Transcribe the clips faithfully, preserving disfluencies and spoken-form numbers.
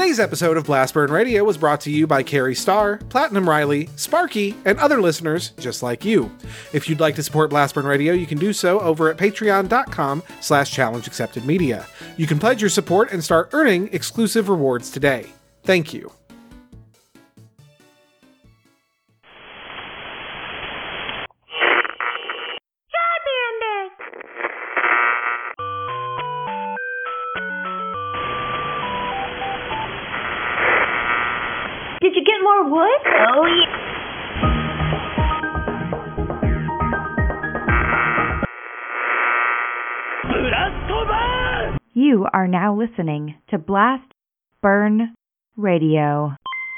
Today's episode of Blastburn Radio was brought to you by Carrie Starr, Platinum Riley, Sparky, and other listeners just like you. If you'd like to support Blastburn Radio, you can do so over at patreon.com slash challenge accepted media. You can pledge your support and start earning exclusive rewards today. Thank you. Did you get more wood? Oh, yeah. You are now listening to Blast Burn Radio.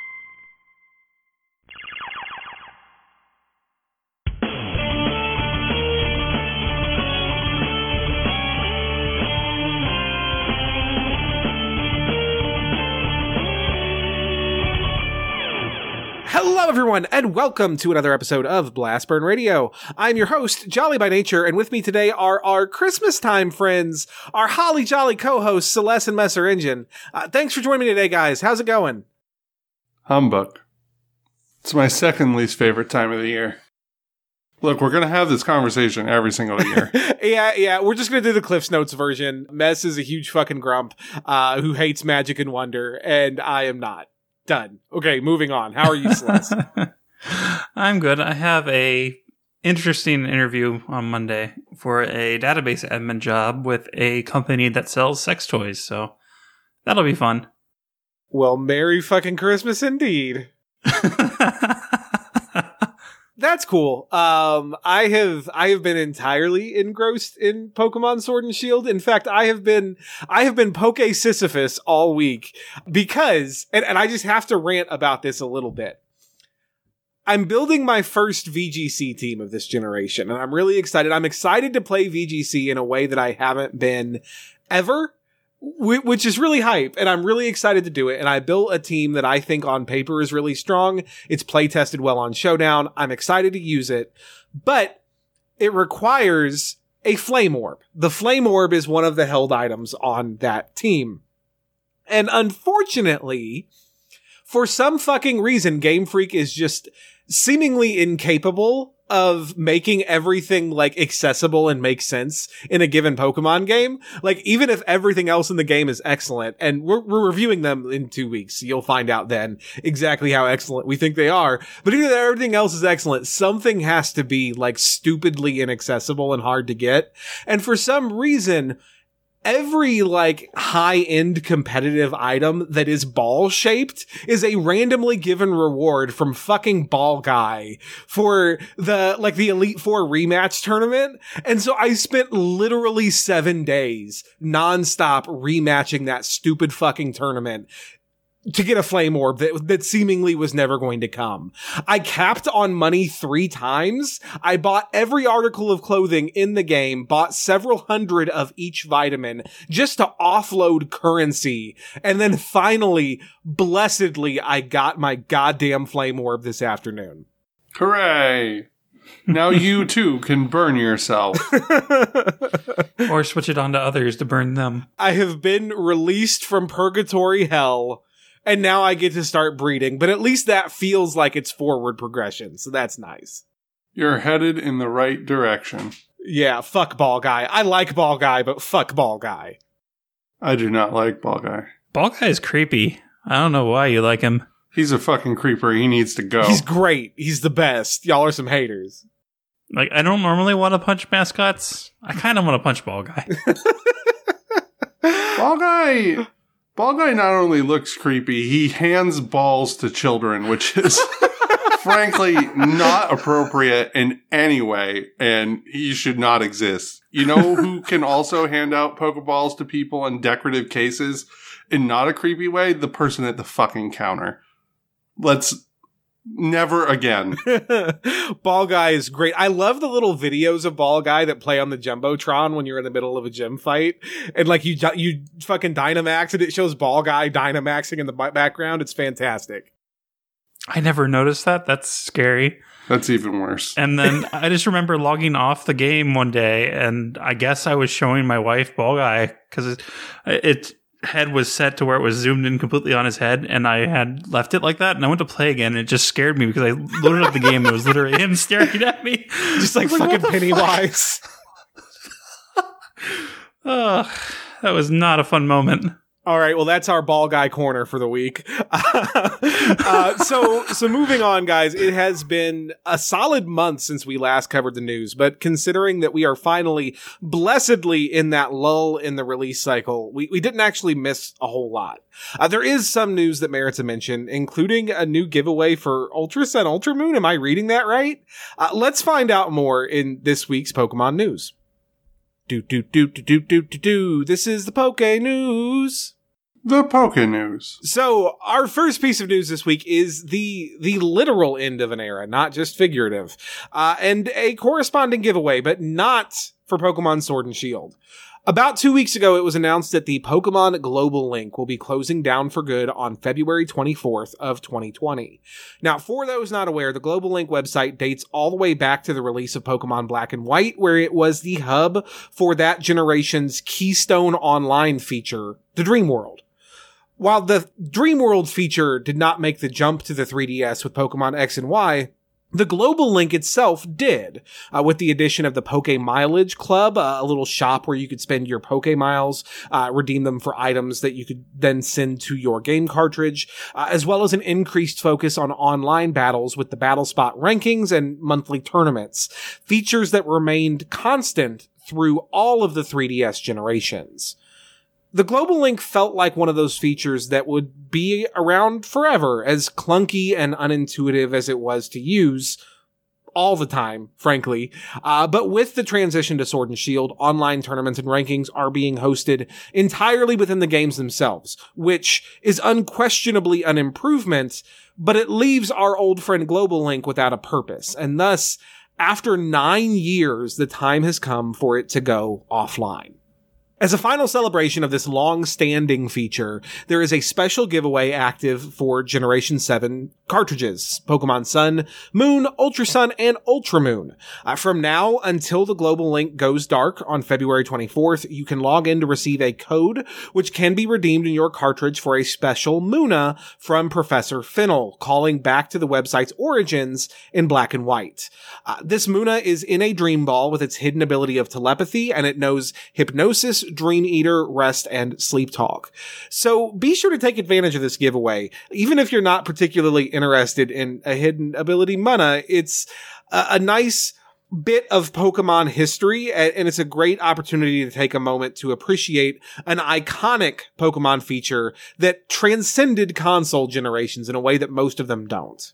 Hello, everyone, and welcome to another episode of Blastburn Radio. I'm your host, Jolly by Nature, and with me today are our Christmas time friends, our holly jolly co-hosts, Celeste and Messer Engine. Uh, thanks for joining me today, guys. How's it going? Humbug. It's my second least favorite time of the year. Look, we're going to have this conversation every single year. yeah, yeah, we're just going to do the Cliff's Notes version. Mess is a huge fucking grump uh, who hates magic and wonder, and I am not. Done. Okay, moving on. How are you, Celeste? I'm good. I have a interesting interview on Monday for a database admin job with a company that sells sex toys, so that'll be fun. Well, Merry fucking Christmas indeed. That's cool. Um, I have I have been entirely engrossed in Pokemon Sword and Shield. In fact, I have been I have been Poke Sisyphus all week because, and, and I just have to rant about this a little bit. I'm building my first V G C team of this generation, and I'm really excited. I'm excited to play V G C in a way that I haven't been ever, which is really hype, and I'm really excited to do it. And I built a team that I think on paper is really strong. It's play tested well on Showdown. I'm excited to use it, but it requires a Flame Orb. The Flame Orb is one of the held items on that team. And unfortunately, for some fucking reason, Game Freak is just seemingly incapable of making everything like accessible and make sense in a given Pokemon game. Like, even if everything else in the game is excellent, and we're, we're reviewing them in two weeks, so you'll find out then exactly how excellent we think they are. But even if everything else is excellent, something has to be like stupidly inaccessible and hard to get. And for some reason, every, like, high-end competitive item that is ball-shaped is a randomly given reward from fucking Ball Guy for the, like, the Elite Four rematch tournament. And so I spent literally seven days nonstop rematching that stupid fucking tournament to get a Flame Orb that, that seemingly was never going to come. I capped on money three times. I bought every article of clothing in the game, bought several hundred of each vitamin just to offload currency. And then finally, blessedly, I got my goddamn Flame Orb this afternoon. Hooray! Now you too can burn yourself. Or switch it on to others to burn them. I have been released from purgatory hell, and now I get to start breeding, but at least that feels like it's forward progression, so that's nice. You're headed in the right direction. Yeah, fuck Ball Guy. I like Ball Guy, but fuck Ball Guy. I do not like Ball Guy. Ball Guy is creepy. I don't know why you like him. He's a fucking creeper. He needs to go. He's great. He's the best. Y'all are some haters. Like, I don't normally want to punch mascots. I kind of want to punch Ball Guy. Ball Guy... Ball Guy not only looks creepy, he hands balls to children, which is frankly not appropriate in any way, and he should not exist. You know who can also hand out Pokeballs to people in decorative cases in not a creepy way? The person at the fucking counter. Let's... Never again. Ball Guy is great. I love the little videos of Ball Guy that play on the Jumbotron when you're in the middle of a gym fight. And like you you fucking Dynamax and it shows Ball Guy Dynamaxing in the background. It's fantastic. I never noticed that. That's scary. That's even worse. And then I just remember logging off the game one day, and I guess I was showing my wife Ball Guy because it, it head was set to where it was zoomed in completely on his head, and I had left it like that, and I went to play again, and it just scared me because I loaded up the game and it was literally him staring at me. Just like, like fucking Pennywise. Oh, that was not a fun moment. All right, well, that's our ball guy corner for the week. uh, so, so moving on, guys, it has been a solid month since we last covered the news, but considering that we are finally blessedly in that lull in the release cycle, we, we didn't actually miss a whole lot. Uh, there is some news that merits a mention, including a new giveaway for Ultra Sun Ultra Moon. Am I reading that right? Uh, let's find out more in this week's Pokemon news. Do, do, do, do, do, do, do, do. This is the Poke News. The Poke News. So, our first piece of news this week is the the literal end of an era, not just figurative. Uh, and a corresponding giveaway, but not for Pokemon Sword and Shield. About two weeks ago, it was announced that the Pokemon Global Link will be closing down for good on February twenty-fourth of twenty twenty. Now, for those not aware, the Global Link website dates all the way back to the release of Pokemon Black and White, where it was the hub for that generation's Keystone Online feature, the Dream World. While the Dream World feature did not make the jump to the three D S with Pokemon X and Y, the Global Link itself did, uh, with the addition of the Poke Mileage Club, uh, a little shop where you could spend your Poke Miles, uh, redeem them for items that you could then send to your game cartridge, uh, as well as an increased focus on online battles with the Battle Spot rankings and monthly tournaments, features that remained constant through all of the three D S generations. The Global Link felt like one of those features that would be around forever, as clunky and unintuitive as it was to use all the time, frankly. Uh, but with the transition to Sword and Shield, online tournaments and rankings are being hosted entirely within the games themselves, which is unquestionably an improvement, but it leaves our old friend Global Link without a purpose. And thus, after nine years, the time has come for it to go offline. As a final celebration of this long-standing feature, there is a special giveaway active for Generation seven cartridges, Pokemon Sun, Moon, Ultra Sun, and Ultra Moon. Uh, from now until the Global Link goes dark on February twenty-fourth, you can log in to receive a code which can be redeemed in your cartridge for a special Muna from Professor Fennel, calling back to the website's origins in Black and White. Uh, this Muna is in a Dream Ball with its hidden ability of telepathy, and it knows Hypnosis, Dream Eater, Rest, and Sleep Talk. So be sure to take advantage of this giveaway. Even if you're not particularly interested in a hidden ability Muna, it's a, a nice bit of Pokemon history, and it's a great opportunity to take a moment to appreciate an iconic Pokemon feature that transcended console generations in a way that most of them don't.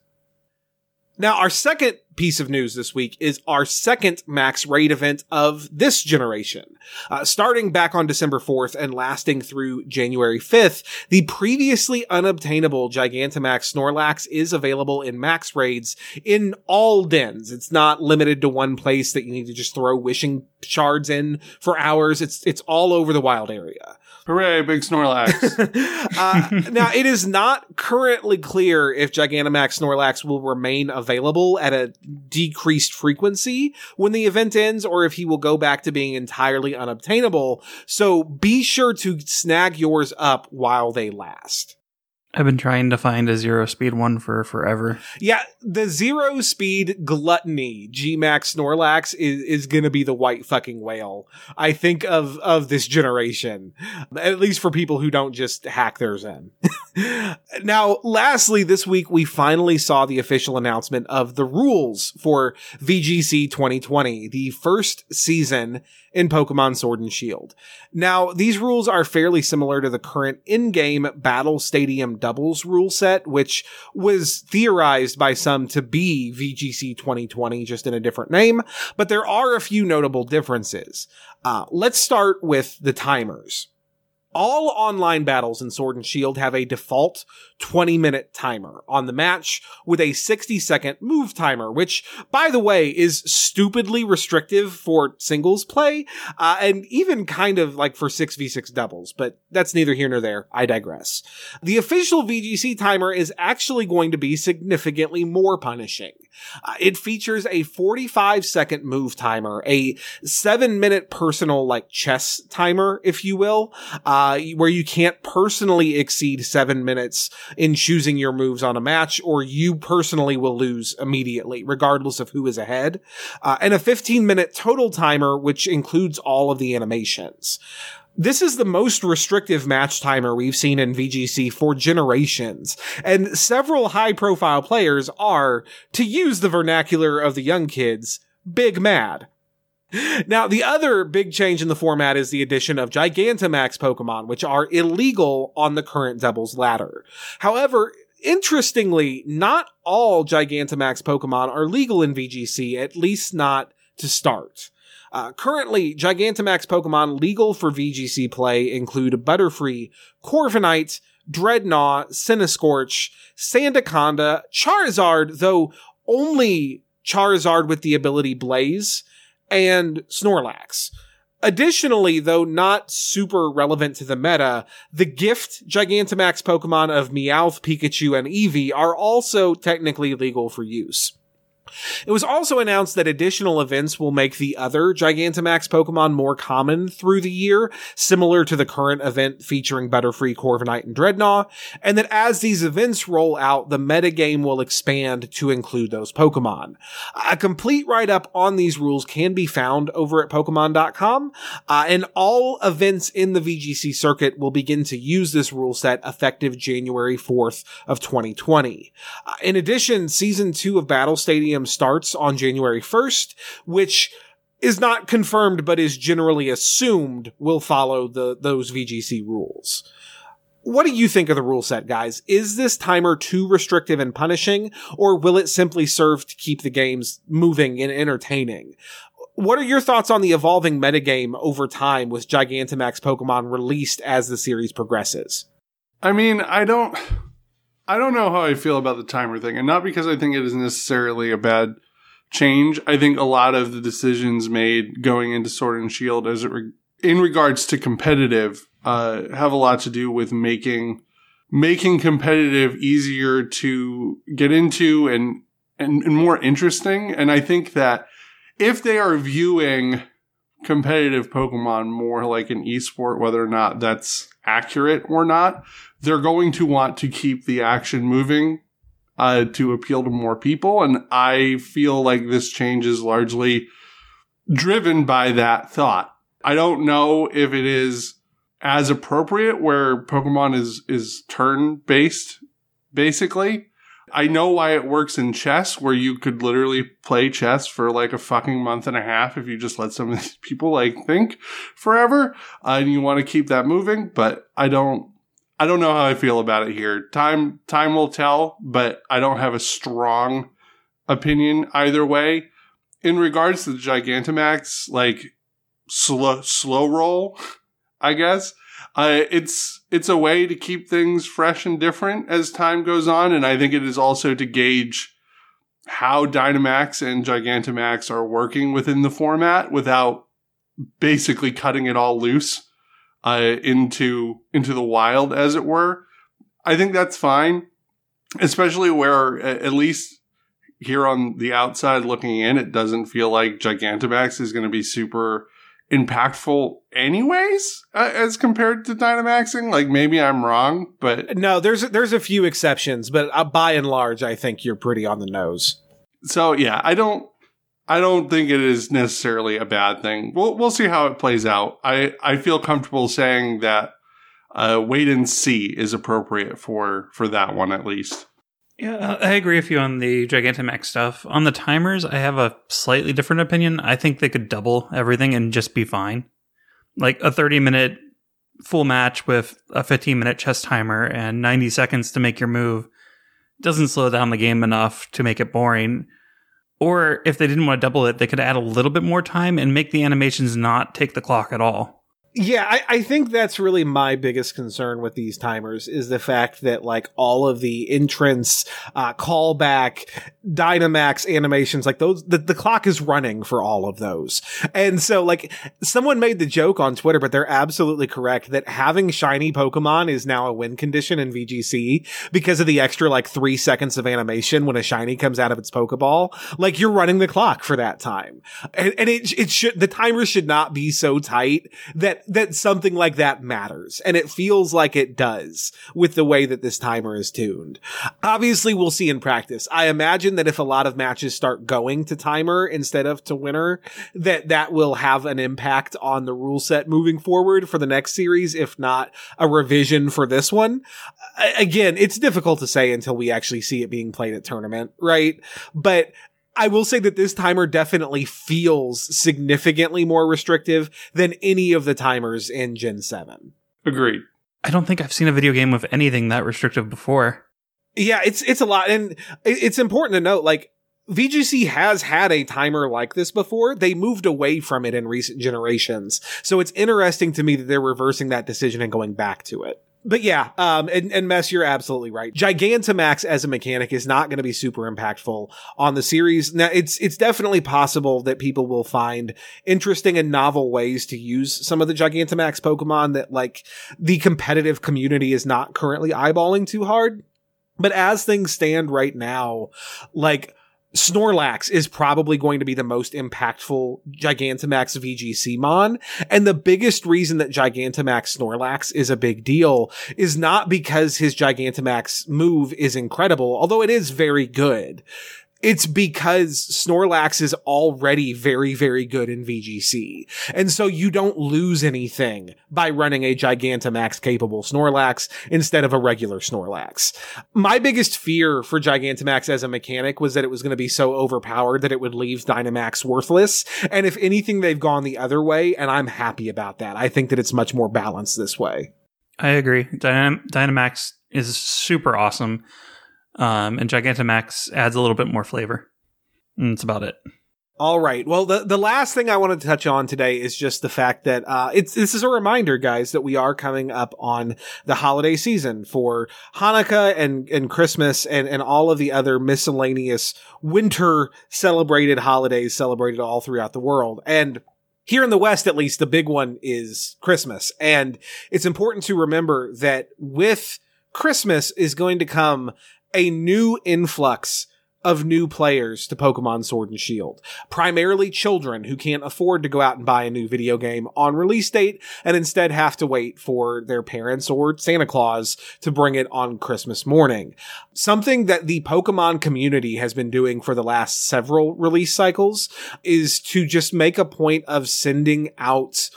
Now, our second piece of news this week is our second Max Raid event of this generation. Uh, starting back on December fourth and lasting through January fifth, the previously unobtainable Gigantamax Snorlax is available in Max Raids in all dens. It's not limited to one place that you need to just throw wishing shards in for hours. It's, it's all over the wild area. Hooray, big Snorlax. uh, now, it is not currently clear if Gigantamax Snorlax will remain available at a decreased frequency when the event ends, or if he will go back to being entirely unobtainable. So be sure to snag yours up while they last. I've been trying to find a zero speed one for forever. Yeah, the zero speed gluttony G-Max Snorlax is, is gonna be the white fucking whale, I think, of, of this generation. At least for people who don't just hack theirs in. Now, lastly, this week we finally saw the official announcement of the rules for V G C twenty twenty, the first season in Pokemon Sword and Shield. Now, these rules are fairly similar to the current in-game Battle Stadium doubles rule set, which was theorized by some to be V G C twenty twenty, just in a different name, but there are a few notable differences. Uh, let's start with the timers. All online battles in Sword and Shield have a default twenty minute timer on the match with a sixty second move timer, which, by the way, is stupidly restrictive for singles play, uh, and even kind of like for six v six doubles, but that's neither here nor there. I digress. The official V G C timer is actually going to be significantly more punishing. Uh, it features a forty-five second move timer, a seven minute personal like chess timer, if you will, uh, uh, where you can't personally exceed seven minutes in choosing your moves on a match, or you personally will lose immediately, regardless of who is ahead. Uh, and a fifteen minute total timer, which includes all of the animations. This is the most restrictive match timer we've seen in V G C for generations, and several high-profile players are, to use the vernacular of the young kids, big mad. Now, the other big change in the format is the addition of Gigantamax Pokemon, which are illegal on the current Devil's Ladder. However, interestingly, not all Gigantamax Pokemon are legal in V G C, at least not to start. Uh, currently, Gigantamax Pokemon legal for V G C play include Butterfree, Corviknight, Dreadnought, Cinescorch, Sandaconda, Charizard, though only Charizard with the ability Blaze, and Snorlax. Additionally, though not super relevant to the meta, the gift Gigantamax Pokemon of Meowth, Pikachu, and Eevee are also technically legal for use. It was also announced that additional events will make the other Gigantamax Pokemon more common through the year, similar to the current event featuring Butterfree, Corviknight, and Dreadnought, and that as these events roll out, the metagame will expand to include those Pokemon. A complete write-up on these rules can be found over at Pokemon dot com, uh, and all events in the V G C circuit will begin to use this rule set effective January fourth of twenty twenty. Uh, in addition, Season two of Battle Stadium starts on January first, which is not confirmed but is generally assumed will follow the those V G C rules. What do you think of the rule set, guys? Is this timer too restrictive and punishing, or will it simply serve to keep the games moving and entertaining? What are your thoughts on the evolving metagame over time with Gigantamax Pokemon released as the series progresses? I mean, I don't... I don't know how I feel about the timer thing, and not because I think it is necessarily a bad change. I think a lot of the decisions made going into Sword and Shield as it re- in regards to competitive uh, have a lot to do with making making competitive easier to get into and, and and more interesting. And I think that if they are viewing competitive Pokemon more like an esport, whether or not that's accurate or not, they're going to want to keep the action moving uh, to appeal to more people. And I feel like this change is largely driven by that thought. I don't know if it is as appropriate where Pokemon is, is turn-based, basically. I know why it works in chess, where you could literally play chess for like a fucking month and a half if you just let some of these people like think forever, uh, and you want to keep that moving. But I don't, I don't know how I feel about it here. Time, time will tell, but I don't have a strong opinion either way. In regards to the Gigantamax, like slow, slow roll, I guess. Uh, it's it's a way to keep things fresh and different as time goes on, and I think it is also to gauge how Dynamax and Gigantamax are working within the format without basically cutting it all loose uh, into into the wild, as it were. I think that's fine, especially where, at least here on the outside looking in, it doesn't feel like Gigantamax is going to be super impactful anyways, uh, as compared to Dynamaxing. Like, maybe I'm wrong, but no, there's there's a few exceptions, but uh, by and large, I think you're pretty on the nose. So yeah, I don't, I don't think it is necessarily a bad thing. We'll we'll see how it plays out. I I feel comfortable saying that uh, wait and see is appropriate for for that one at least. Yeah, I agree with you on the Gigantamax stuff. On the timers, I have a slightly different opinion. I think they could double everything and just be fine. Like a thirty minute full match with a fifteen minute chess timer and ninety seconds to make your move doesn't slow down the game enough to make it boring. Or if they didn't want to double it, they could add a little bit more time and make the animations not take the clock at all. Yeah, I, I think that's really my biggest concern with these timers is the fact that, like, all of the entrance, uh, callback, Dynamax animations, like those, the, the clock is running for all of those. And so, like, someone made the joke on Twitter, but they're absolutely correct that having shiny Pokemon is now a win condition in V G C because of the extra, like, three seconds of animation when a shiny comes out of its Pokeball. Like, you're running the clock for that time. And, and it, it should, the timers should not be so tight that that that something like that matters. And it feels like it does with the way that this timer is tuned. Obviously, we'll see in practice. I imagine that if a lot of matches start going to timer instead of to winner, that that will have an impact on the rule set moving forward for the next series, if not a revision for this one. Again, it's difficult to say until we actually see it being played at tournament, right? But I will say that this timer definitely feels significantly more restrictive than any of the timers in Gen seven. Agreed. I don't think I've seen a video game with anything that restrictive before. Yeah, it's it's a lot. And it's important to note, like, V G C has had a timer like this before. They moved away from it in recent generations. So it's interesting to me that they're reversing that decision and going back to it. But yeah, um, and, and Mess, you're absolutely right. Gigantamax as a mechanic is not going to be super impactful on the series. Now, it's, it's definitely possible that people will find interesting and novel ways to use some of the Gigantamax Pokemon that, like, the competitive community is not currently eyeballing too hard. But as things stand right now, like, Snorlax is probably going to be the most impactful Gigantamax V G C mon. And the biggest reason that Gigantamax Snorlax is a big deal is not because his Gigantamax move is incredible, although it is very good. It's because Snorlax is already very, very good in V G C. And so you don't lose anything by running a Gigantamax capable Snorlax instead of a regular Snorlax. My biggest fear for Gigantamax as a mechanic was that it was going to be so overpowered that it would leave Dynamax worthless. And if anything, they've gone the other way, and I'm happy about that. I think that it's much more balanced this way. I agree. Dynam- Dynamax is super awesome. Um, and Gigantamax adds a little bit more flavor. And that's about it. All right. Well, the, the last thing I wanted to touch on today is just the fact that, uh, it's, this is a reminder, guys, that we are coming up on the holiday season for Hanukkah and, and Christmas and, and all of the other miscellaneous winter celebrated holidays celebrated all throughout the world. And here in the West, at least, the big one is Christmas. And it's important to remember that with Christmas is going to come a new influx of new players to Pokemon Sword and Shield. Primarily children who can't afford to go out and buy a new video game on release date and instead have to wait for their parents or Santa Claus to bring it on Christmas morning. Something that the Pokemon community has been doing for the last several release cycles is to just make a point of sending out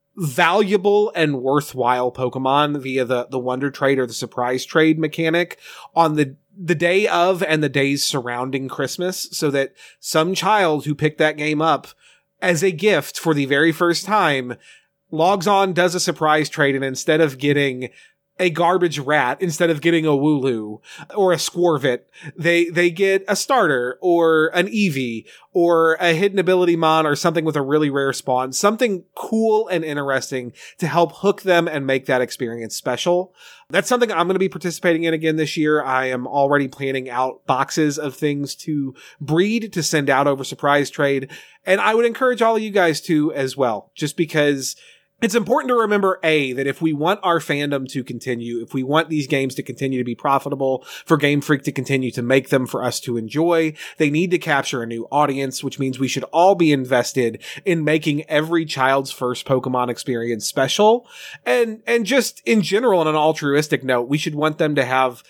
valuable and worthwhile Pokemon via the, the Wonder Trade or the Surprise Trade mechanic on the the day of and the days surrounding Christmas, so that some child who picked that game up as a gift for the very first time logs on, does a surprise trade, and instead of getting a garbage rat, instead of getting a Wooloo or a Squirvit, they, they get a starter or an Eevee or a hidden ability mon or something with a really rare spawn, something cool and interesting to help hook them and make that experience special. That's something I'm going to be participating in again this year. I am already planning out boxes of things to breed, to send out over Surprise Trade. And I would encourage all of you guys to as well, just because it's important to remember, A, that if we want our fandom to continue, if we want these games to continue to be profitable, for Game Freak to continue to make them for us to enjoy, they need to capture a new audience, which means we should all be invested in making every child's first Pokemon experience special. And, and just in general, on an altruistic note, we should want them to have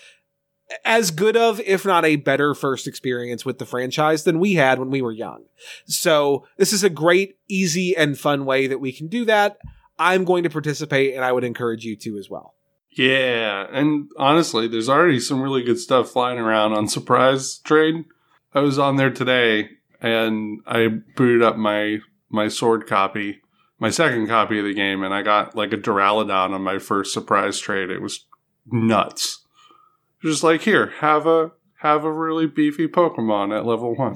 as good of, if not a better first experience with the franchise than we had when we were young. So this is a great, easy, and fun way that we can do that. I'm going to participate, and I would encourage you to as well. Yeah, and honestly, there's already some really good stuff flying around on Surprise Trade. I was on there today, and I booted up my my Sword copy, my second copy of the game, and I got like a Duraludon on my first Surprise Trade. It was nuts. Just like, here, have a have a really beefy Pokemon at level one.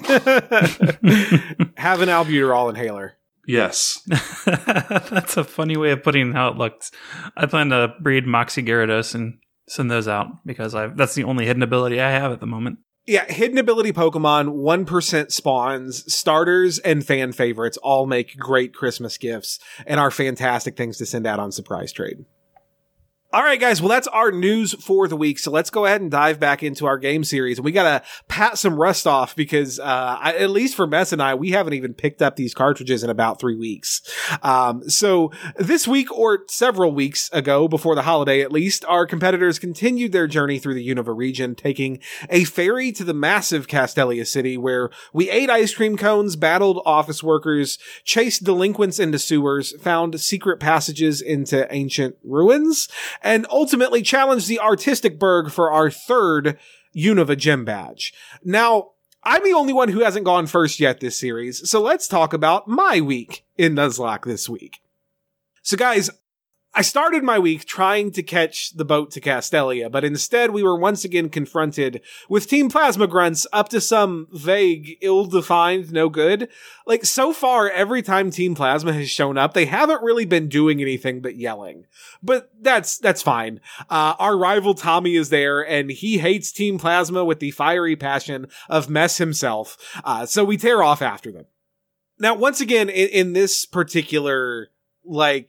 Have an albuterol inhaler. Yes. That's a funny way of putting how it looks. I plan to breed Moxie Gyarados and send those out because I've that's the only hidden ability I have at the moment. Yeah, hidden ability Pokemon, one percent spawns, starters, and fan favorites all make great Christmas gifts and are fantastic things to send out on Surprise Trade. All right, guys. Well, that's our news for the week. So let's go ahead and dive back into our game series. And we got to pat some rust off because, uh, I, at least for Mess and I, we haven't even picked up these cartridges in about three weeks. Um, so this week or several weeks ago, before the holiday at least, our competitors continued their journey through the Unova region, taking a ferry to the massive Castelia City where we ate ice cream cones, battled office workers, chased delinquents into sewers, found secret passages into ancient ruins, and ultimately challenged the Artistic Berg for our third Unova Gem Badge. Now, I'm the only one who hasn't gone first yet this series, so let's talk about my week in Nuzlocke this week. So guys, I started my week trying to catch the boat to Castelia, but instead we were once again confronted with Team Plasma Grunts up to some vague, ill-defined no good. Like, so far, every time Team Plasma has shown up, they haven't really been doing anything but yelling. But that's, that's fine. Uh, our rival Tommy is there, and he hates Team Plasma with the fiery passion of Mess himself. Uh, so we tear off after them. Now, once again, in, in this particular, like,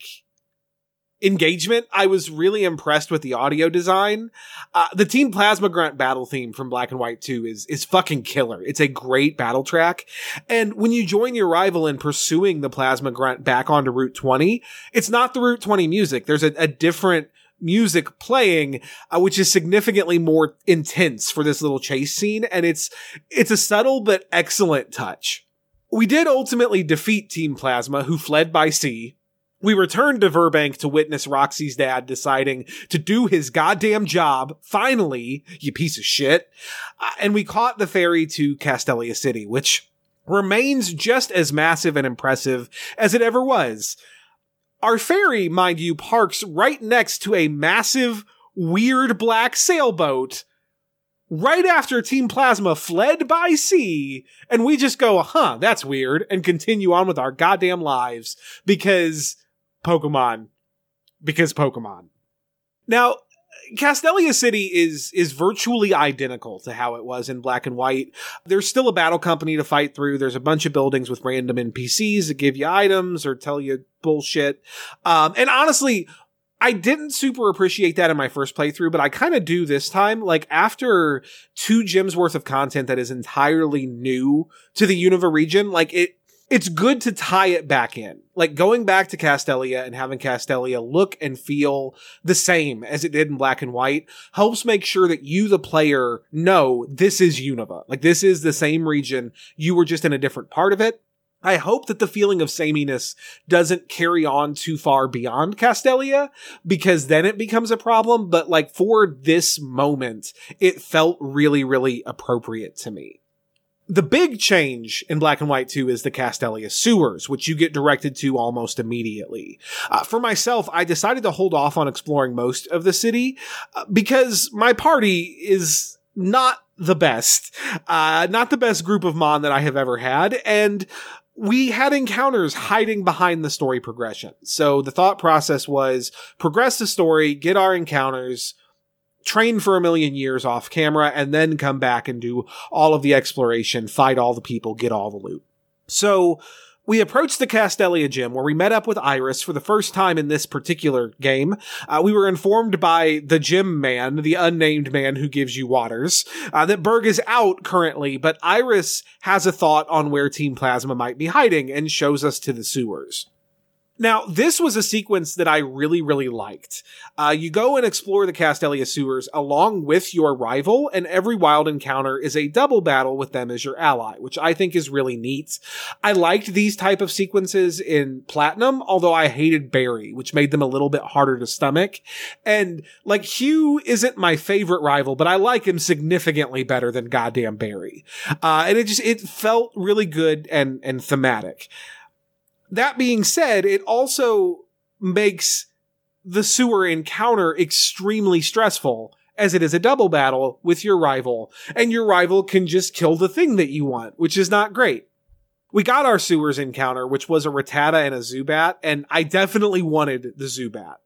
engagement, I was really impressed with the audio design. Uh, the Team Plasma Grunt battle theme from Black and White two is, is fucking killer. It's a great battle track. And when you join your rival in pursuing the Plasma Grunt back onto Route twenty, it's not the Route twenty music. There's a, a different music playing, uh, which is significantly more intense for this little chase scene. And it's, it's a subtle but excellent touch. We did ultimately defeat Team Plasma, who fled by sea. We returned to Verbank to witness Roxy's dad deciding to do his goddamn job, finally, you piece of shit. Uh, and we caught the ferry to Castelia City, which remains just as massive and impressive as it ever was. Our ferry, mind you, parks right next to a massive, weird black sailboat right after Team Plasma fled by sea, and we just go, huh, that's weird, and continue on with our goddamn lives, because Pokemon. Because Pokemon. Now, Castelia City is is virtually identical to how it was in Black and White. There's still a battle company to fight through. There's a bunch of buildings with random N P Cs that give you items or tell you bullshit. Um, and honestly, I didn't super appreciate that in my first playthrough, but I kind of do this time. Like, after two gyms worth of content that is entirely new to the Unova region, like, it it's good to tie it back in. Like, going back to Castelia and having Castelia look and feel the same as it did in Black and White helps make sure that you, the player, know this is Unova. Like, this is the same region. You were just in a different part of it. I hope that the feeling of sameness doesn't carry on too far beyond Castelia, because then it becomes a problem. But, like, for this moment, it felt really, really appropriate to me. The big change in Black and White two is the Castelia sewers, which you get directed to almost immediately. Uh, for myself, I decided to hold off on exploring most of the city uh, because my party is not the best. Uh, not the best group of Mon that I have ever had, and we had encounters hiding behind the story progression. So the thought process was progress the story, get our encounters, train for a million years off camera, and then come back and do all of the exploration, fight all the people, get all the loot. So we approached the Castelia gym, where we met up with Iris for the first time in this particular game. Uh, we were informed by the gym man, the unnamed man who gives you waters, uh, that Berg is out currently, but Iris has a thought on where Team Plasma might be hiding and shows us to the sewers. Now, this was a sequence that I really, really liked. Uh, you go and explore the Castelia sewers along with your rival, and every wild encounter is a double battle with them as your ally, which I think is really neat. I liked these type of sequences in Platinum, although I hated Barry, which made them a little bit harder to stomach. And, like, Hugh isn't my favorite rival, but I like him significantly better than goddamn Barry. Uh, and it just, it felt really good and, and thematic. That being said, it also makes the sewer encounter extremely stressful, as it is a double battle with your rival, and your rival can just kill the thing that you want, which is not great. We got our sewers encounter, which was a Rattata and a Zubat, and I definitely wanted the Zubat.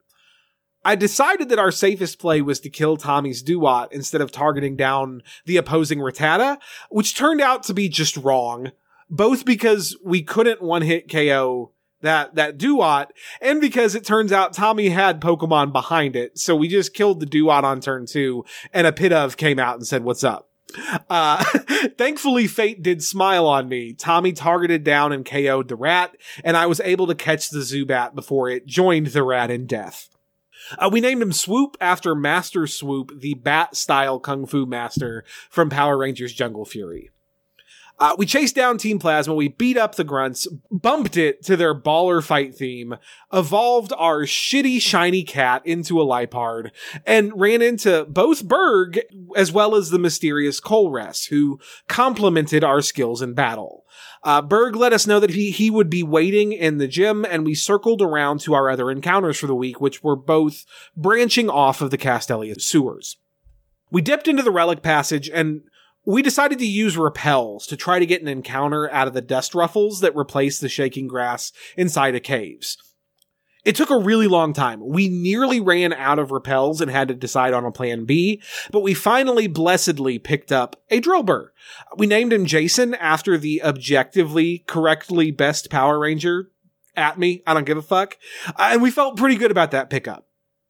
I decided that our safest play was to kill Tommy's Duat instead of targeting down the opposing Rattata, which turned out to be just wrong. Both because we couldn't one-hit K O that, that Duat, and because it turns out Tommy had Pokemon behind it. So we just killed the Duat on turn two, and a Pidove came out and said, "What's up?" Uh, thankfully, fate did smile on me. Tommy targeted down and K O'd the rat, and I was able to catch the Zubat before it joined the rat in death. Uh, we named him Swoop after Master Swoop, the bat-style Kung Fu master from Power Rangers Jungle Fury. Uh, we chased down Team Plasma, we beat up the grunts, bumped it to their baller fight theme, evolved our shitty shiny cat into a Lipard, and ran into both Berg as well as the mysterious Colress, who complimented our skills in battle. Uh, Berg let us know that he, he would be waiting in the gym, and we circled around to our other encounters for the week, which were both branching off of the Castelia sewers. We dipped into the Relic Passage, and we decided to use repels to try to get an encounter out of the dust ruffles that replaced the shaking grass inside of caves. It took a really long time. We nearly ran out of repels and had to decide on a plan B, but we finally blessedly picked up a Drillbur. We named him Jason after the objectively, correctly best Power Ranger at me. I don't give a fuck. Uh, and we felt pretty good about that pickup.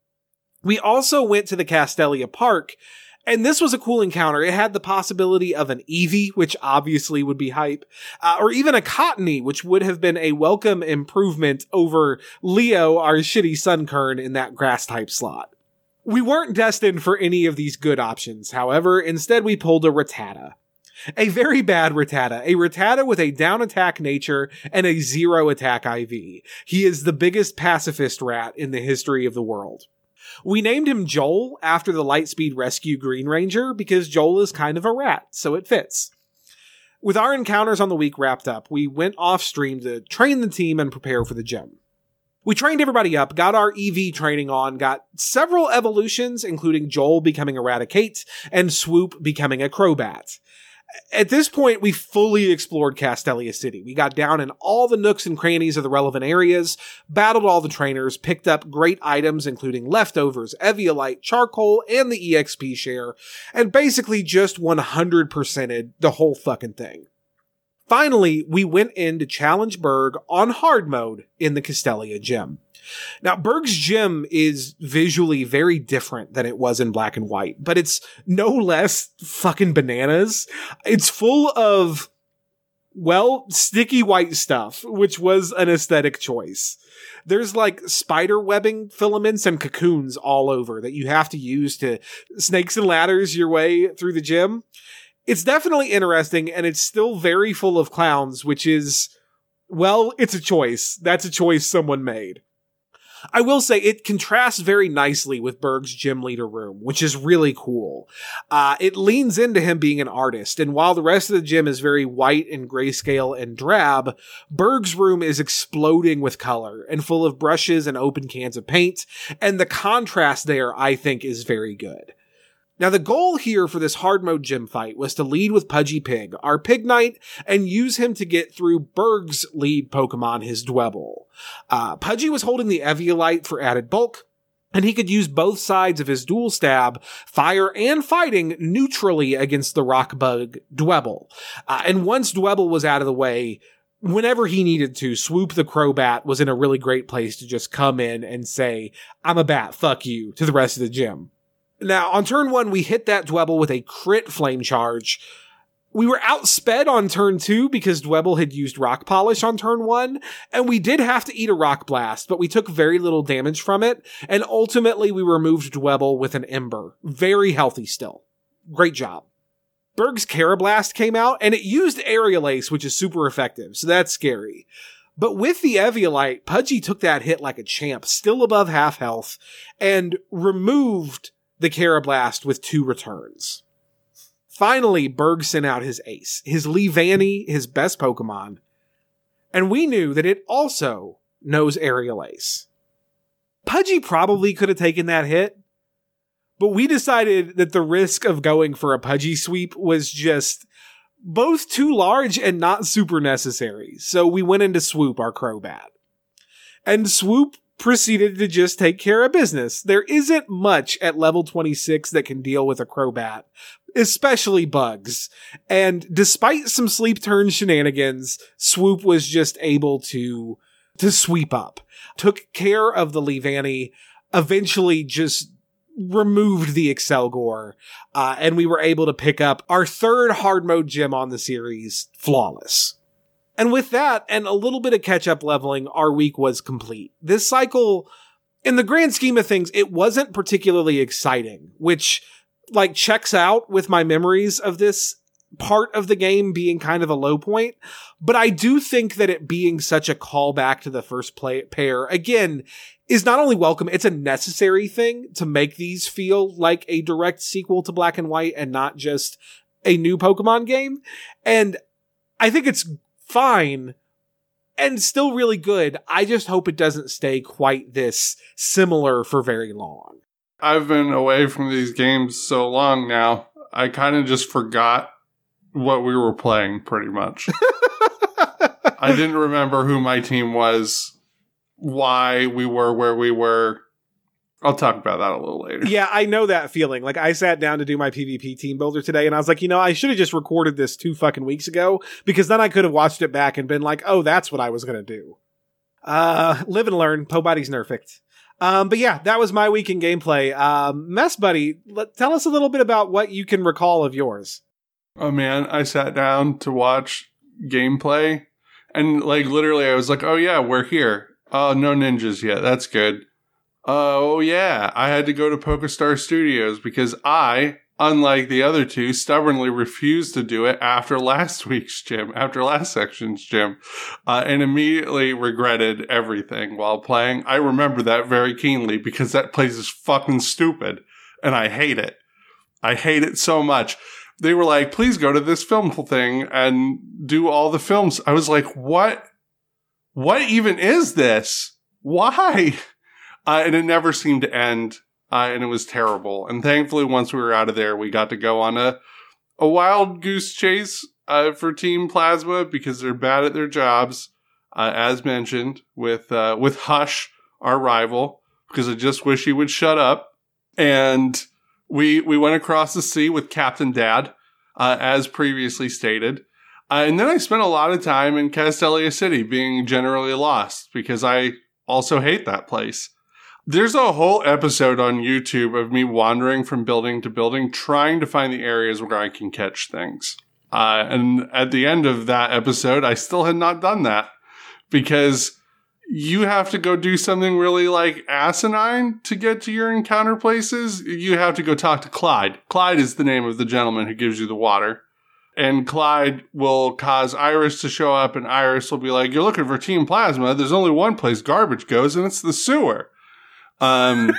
We also went to the Castelia Park, and this was a cool encounter. It had the possibility of an Eevee, which obviously would be hype, uh, or even a Cottony, which would have been a welcome improvement over Leo, our shitty Sunkern, in that grass-type slot. We weren't destined for any of these good options, however. Instead, we pulled a Rattata. A very bad Rattata. A Rattata with a down attack nature and a zero attack I V. He is the biggest pacifist rat in the history of the world. We named him Joel after the Lightspeed Rescue Green Ranger because Joel is kind of a rat, so it fits. With our encounters on the week wrapped up, we went off stream to train the team and prepare for the gym. We trained everybody up, got our E V training on, got several evolutions, including Joel becoming a Raticate and Swoop becoming a Crobat. At this point, we fully explored Castelia City. We got down in all the nooks and crannies of the relevant areas, battled all the trainers, picked up great items including leftovers, Eviolite, charcoal, and the E X P share, and basically just one hundred percented the whole fucking thing. Finally, we went in to challenge Berg on hard mode in the Castelia gym. Now, Berg's gym is visually very different than it was in Black and White, but it's no less fucking bananas. It's full of, well, sticky white stuff, which was an aesthetic choice. There's like spider webbing filaments and cocoons all over that you have to use to snakes and ladders your way through the gym. It's definitely interesting, and it's still very full of clowns, which is, well, it's a choice. That's a choice someone made. I will say it contrasts very nicely with Berg's gym leader room, which is really cool. Uh, it leans into him being an artist, and while the rest of the gym is very white and grayscale and drab, Berg's room is exploding with color and full of brushes and open cans of paint, and the contrast there, I think, is very good. Now, the goal here for this hard mode gym fight was to lead with Pudgy Pig, our Pig Knight, and use him to get through Berg's lead Pokemon, his Dwebble. Uh, Pudgy was holding the Eviolite for added bulk, and he could use both sides of his dual stab, fire and fighting, neutrally against the rock bug Dwebble. Uh, and once Dwebble was out of the way, whenever he needed to, Swoop the Crobat was in a really great place to just come in and say, "I'm a bat, fuck you," to the rest of the gym. Now, on turn one, we hit that Dwebble with a crit flame charge. We were outsped on turn two because Dwebble had used Rock Polish on turn one, and we did have to eat a Rock Blast, but we took very little damage from it, and ultimately we removed Dwebble with an Ember. Very healthy still. Great job. Berg's Carablast came out, and it used Aerial Ace, which is super effective, so that's scary. But with the Eviolite, Pudgy took that hit like a champ, still above half health, and removed the Carablast with two returns. Finally, Berg sent out his ace, his Leavanny, his best Pokemon, and we knew that it also knows Aerial Ace. Pudgy probably could have taken that hit, but we decided that the risk of going for a Pudgy sweep was just both too large and not super necessary, so we went into Swoop, our Crobat. And Swoop proceeded to just take care of business. There isn't much at level twenty-six that can deal with a Crobat, especially bugs. And despite some sleep turn shenanigans, Swoop was just able to to sweep up, took care of the Leavanny, eventually just removed the Excelgor, uh, and we were able to pick up our third hard mode gym on the series, flawless. And with that, and a little bit of catch-up leveling, our week was complete. This cycle, in the grand scheme of things, it wasn't particularly exciting, which, like, checks out with my memories of this part of the game being kind of a low point. But I do think that it being such a callback to the first play- pair, again, is not only welcome, it's a necessary thing to make these feel like a direct sequel to Black and White and not just a new Pokemon game. And I think it's fine and still really good. I just hope it doesn't stay quite this similar for very long. I've been away from these games so long now, I kind of just forgot what we were playing pretty much. I didn't remember who my team was, why we were where we were. I'll talk about that a little later. Yeah, I know that feeling. Like, I sat down to do my PvP team builder today, and I was like, you know, I should have just recorded this two fucking weeks ago, because then I could have watched it back and been like, oh, that's what I was going to do. Uh, live and learn. Po-Body's nerfed. Um, but yeah, that was my week in gameplay. Um, Mess Buddy, let, tell us a little bit about what you can recall of yours. Oh man, I sat down to watch gameplay, and like literally I was like, oh yeah, we're here. Oh, no ninjas yet. That's good. Oh, yeah, I had to go to PokeStar Studios because I, unlike the other two, stubbornly refused to do it after last week's gym, after last section's gym, uh, and immediately regretted everything while playing. I remember that very keenly because that place is fucking stupid, and I hate it. I hate it so much. They were like, please go to this film thing and do all the films. I was like, what? What even is this? Why? Uh, and it never seemed to end, uh, and it was terrible. And thankfully, once we were out of there, we got to go on a a wild goose chase uh, for Team Plasma because they're bad at their jobs, uh, as mentioned, with uh, with Hush, our rival, because I just wish he would shut up. And we we went across the sea with Captain Dad, uh, as previously stated. Uh, and then I spent a lot of time in Castelia City being generally lost because I also hate that place. There's a whole episode on YouTube of me wandering from building to building, trying to find the areas where I can catch things. Uh, and at the end of that episode, I still had not done that because you have to go do something really like asinine to get to your encounter places. You have to go talk to Clyde. Clyde is the name of the gentleman who gives you the water. And Clyde will cause Iris to show up, and Iris will be like, you're looking for Team Plasma. There's only one place garbage goes, and it's the sewer. Um,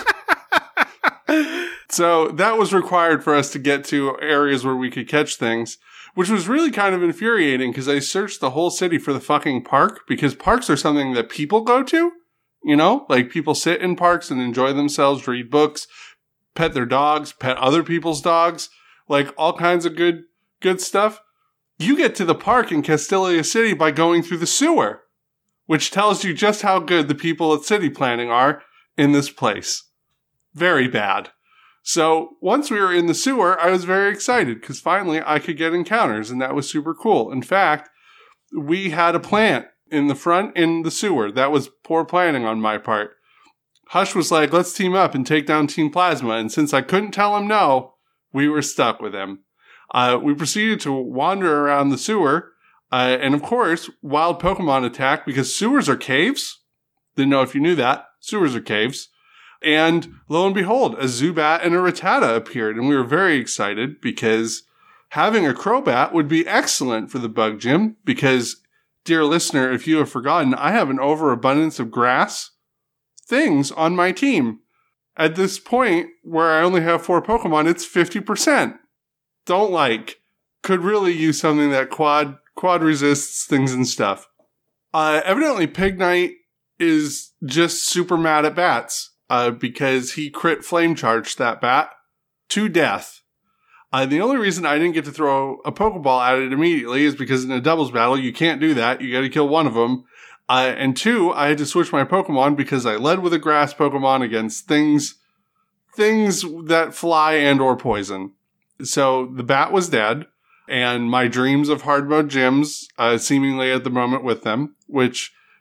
so that was required for us to get to areas where we could catch things, which was really kind of infuriating because I searched the whole city for the fucking park because parks are something that people go to, you know, like people sit in parks and enjoy themselves, read books, pet their dogs, pet other people's dogs, like all kinds of good, good stuff. You get to the park in Castelia City by going through the sewer, which tells you just how good the people at city planning are in this place. Very bad. So once we were in the sewer, I was very excited because finally I could get encounters, and that was super cool. In fact, we had a plant in the front in the sewer. That was poor planning on my part. Hush was like, let's team up and take down Team Plasma. And since I couldn't tell him no, we were stuck with him. Uh, we proceeded to wander around the sewer. Uh, and of course, wild Pokemon attack because sewers are caves. Didn't know if you knew that. Sewers are caves. And lo and behold, a Zubat and a Rattata appeared. And we were very excited because having a Crobat would be excellent for the bug gym. Because, dear listener, if you have forgotten, I have an overabundance of grass things on my team. At this point, where I only have four Pokemon, it's fifty percent. Don't like. Could really use something that quad quad resists things and stuff. Uh, evidently, Pignite is just super mad at bats uh, because he crit flame charged that bat to death. Uh, the only reason I didn't get to throw a Pokeball at it immediately is because in a doubles battle, you can't do that. You got to kill one of them. Uh, and two, I had to switch my Pokemon because I led with a grass Pokemon against things, things that fly and or poison. So the bat was dead, and my dreams of hard mode gyms, uh, seemingly at the moment with them, which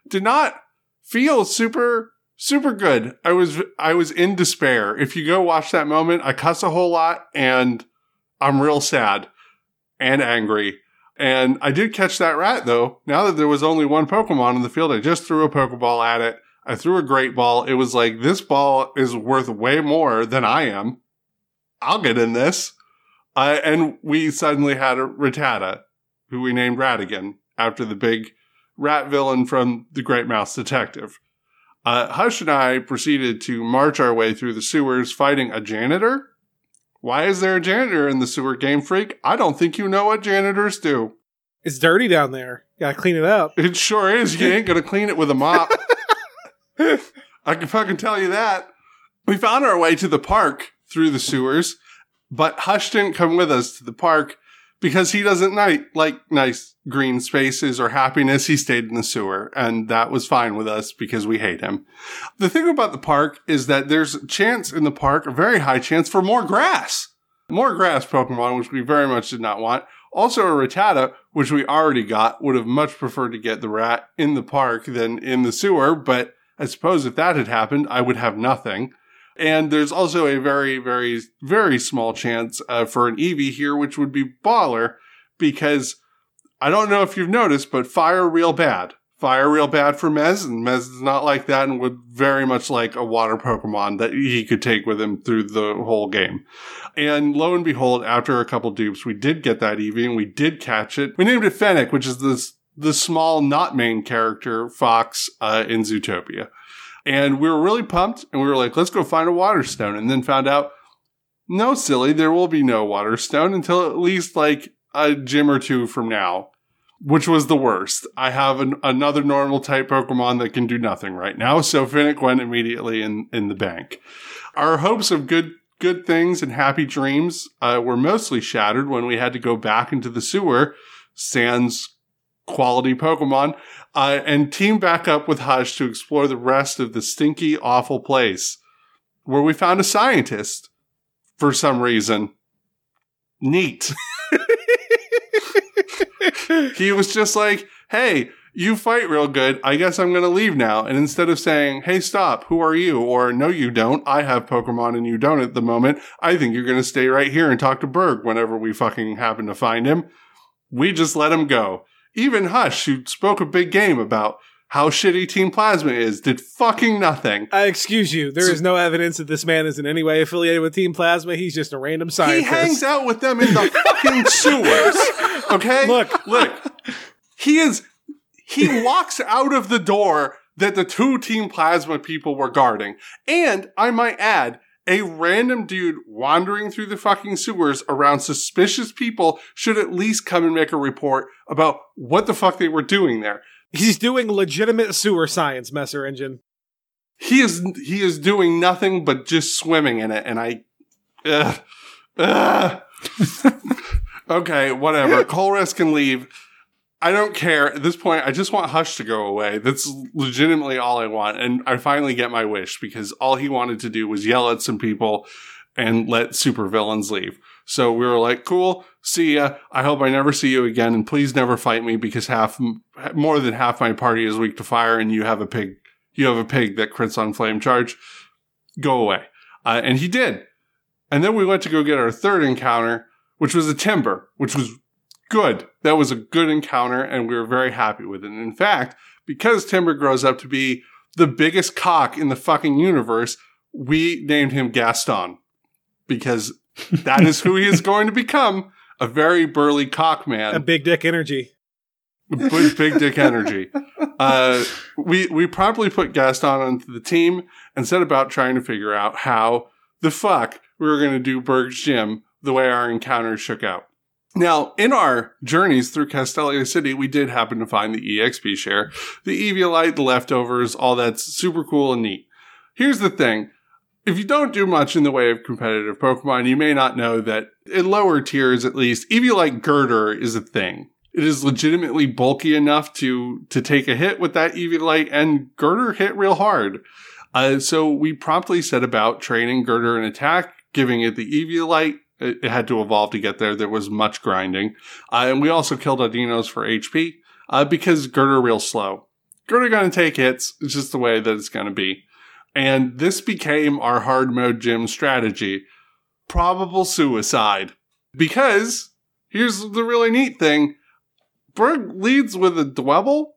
did not feel super, super good. I was, I was in despair. If you go watch that moment, I cuss a whole lot and I'm real sad and angry. And I did catch that rat though. Now that there was only one Pokemon in the field, I just threw a Pokeball at it. I threw a great ball. It was like, this ball is worth way more than I am. I'll get in this. Uh, and we suddenly had a Rattata, who we named Ratigan, after the big rat villain from The Great Mouse Detective. Uh, Hush and I proceeded to march our way through the sewers fighting a janitor. Why is there a janitor in the sewer, Game Freak? I don't think you know what janitors do. It's dirty down there. Gotta clean it up. It sure is. You ain't gonna clean it with a mop. I can fucking tell you that. We found our way to the park through the sewers, but Hush didn't come with us to the park because he doesn't ni- like nice green spaces or happiness. He stayed in the sewer, and that was fine with us because we hate him. The thing about the park is that there's a chance in the park, a very high chance, for more grass. More grass Pokemon, which we very much did not want. Also a Rattata, which we already got, would have much preferred to get the rat in the park than in the sewer, but I suppose if that had happened, I would have nothing. And there's also a very, very, very small chance uh, for an Eevee here, which would be baller, because I don't know if you've noticed, but fire real bad. Fire real bad for Mez, and Mez is not like that and would very much like a water Pokemon that he could take with him through the whole game. And lo and behold, after a couple dupes, we did get that Eevee, and we did catch it. We named it Fennec, which is this the small, not main character, Fox, uh, in Zootopia. And we were really pumped, and we were like, let's go find a water stone. And then found out, no, silly, there will be no water stone until at least like a gym or two from now, which was the worst. I have an, another normal type Pokemon that can do nothing right now. So Fennec went immediately in, in the bank. Our hopes of good, good things and happy dreams, uh, were mostly shattered when we had to go back into the sewer, sans quality Pokemon, uh, and team back up with Hush to explore the rest of the stinky, awful place, where we found a scientist for some reason. Neat. He was just like, hey, you fight real good. I guess I'm going to leave now. And instead of saying, hey, stop, who are you? Or no, you don't. I have Pokemon and you don't at the moment. I think you're going to stay right here and talk to Berg whenever we fucking happen to find him. We just let him go. Even Hush, who spoke a big game about how shitty Team Plasma is, did fucking nothing. I excuse you. There so, is no evidence that this man is in any way affiliated with Team Plasma. He's just a random scientist. He hangs out with them in the fucking sewers. Okay? Look. Look. He is... He walks out of the door that the two Team Plasma people were guarding. And, I might add, a random dude wandering through the fucking sewers around suspicious people should at least come and make a report about what the fuck they were doing there. He's doing legitimate sewer science, Messer Engine. He is he is doing nothing but just swimming in it, and I... Ugh, ugh. Okay, whatever. Colress can leave. I don't care. At this point, I just want Hush to go away. That's legitimately all I want. And I finally get my wish because all he wanted to do was yell at some people and let supervillains leave. So we were like, cool, see ya. I hope I never see you again. And please never fight me because half, more than half my party is weak to fire and you have a pig, you have a pig that crits on flame charge. Go away. Uh, and he did. And then we went to go get our third encounter, which was a Timber, which was good. That was a good encounter, and we were very happy with it. And in fact, because Timber grows up to be the biggest cock in the fucking universe, we named him Gaston. Because that is who he is going to become. A very burly cock man. A big dick energy. Big, big dick energy. Uh, we, we promptly put Gaston onto the team and set about trying to figure out how the fuck we were going to do Berg's Gym the way our encounters shook out. Now, in our journeys through Castelia City, we did happen to find the E X P share, the Eviolite, the leftovers, all that's super cool and neat. Here's the thing. If you don't do much in the way of competitive Pokemon, you may not know that in lower tiers, at least, Eviolite Girder is a thing. It is legitimately bulky enough to, to take a hit with that Eviolite, and Girder hit real hard. Uh, so we promptly set about training Girder in attack, giving it the Eviolite. It had to evolve to get there. There was much grinding. Uh, and we also killed Audinos for H P, uh, because Girder real slow. Girder going to take hits. It's just the way that it's going to be. And this became our hard mode gym strategy. Probable suicide. Because, here's the really neat thing. Berg leads with a Dwebble,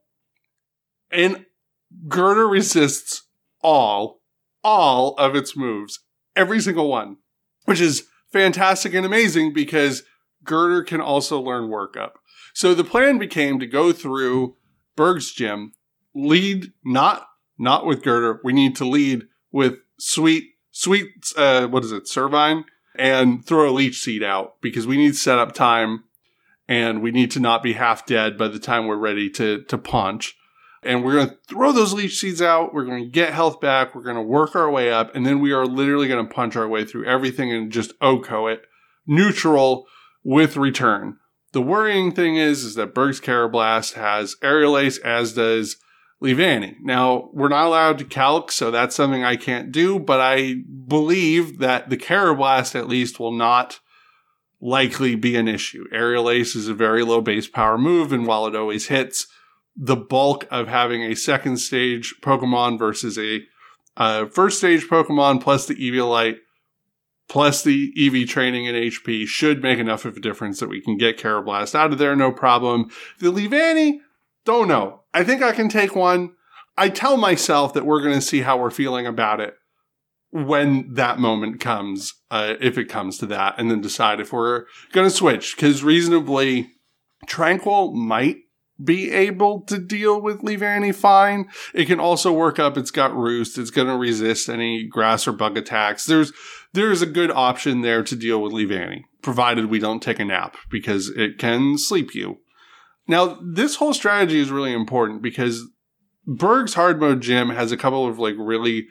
and Girder resists all, all of its moves. Every single one. Which is fantastic and amazing because Girder can also learn workup. So the plan became to go through Berg's gym, lead not not with Girder. We need to lead with Sweet, Sweet, uh, what is it, Servine, and throw a Leech Seed out because we need set up time and we need to not be half dead by the time we're ready to, to punch. And we're going to throw those Leech Seeds out. We're going to get health back. We're going to work our way up. And then we are literally going to punch our way through everything and just O K O it. Neutral with return. The worrying thing is, is that Berg's Karrablast has Aerial Ace, as does Leavanny. Now, we're not allowed to calc, so that's something I can't do, but I believe that the Karrablast at least will not likely be an issue. Aerial Ace is a very low base power move, and while it always hits, the bulk of having a second stage Pokemon versus a uh, first stage Pokemon plus the Eviolite plus the E V training and H P should make enough of a difference that we can get Karrablast out of there, no problem. The Leavanny, don't know. I think I can take one. I tell myself that we're going to see how we're feeling about it when that moment comes, uh, if it comes to that, and then decide if we're going to switch. Because reasonably, Tranquil might be able to deal with Leavanny fine. It can also work up. It's got Roost. It's going to resist any grass or bug attacks. There's there's a good option there to deal with Leavanny, provided we don't take a nap, because it can sleep you. Now, this whole strategy is really important because Berg's hard mode gym has a couple of like really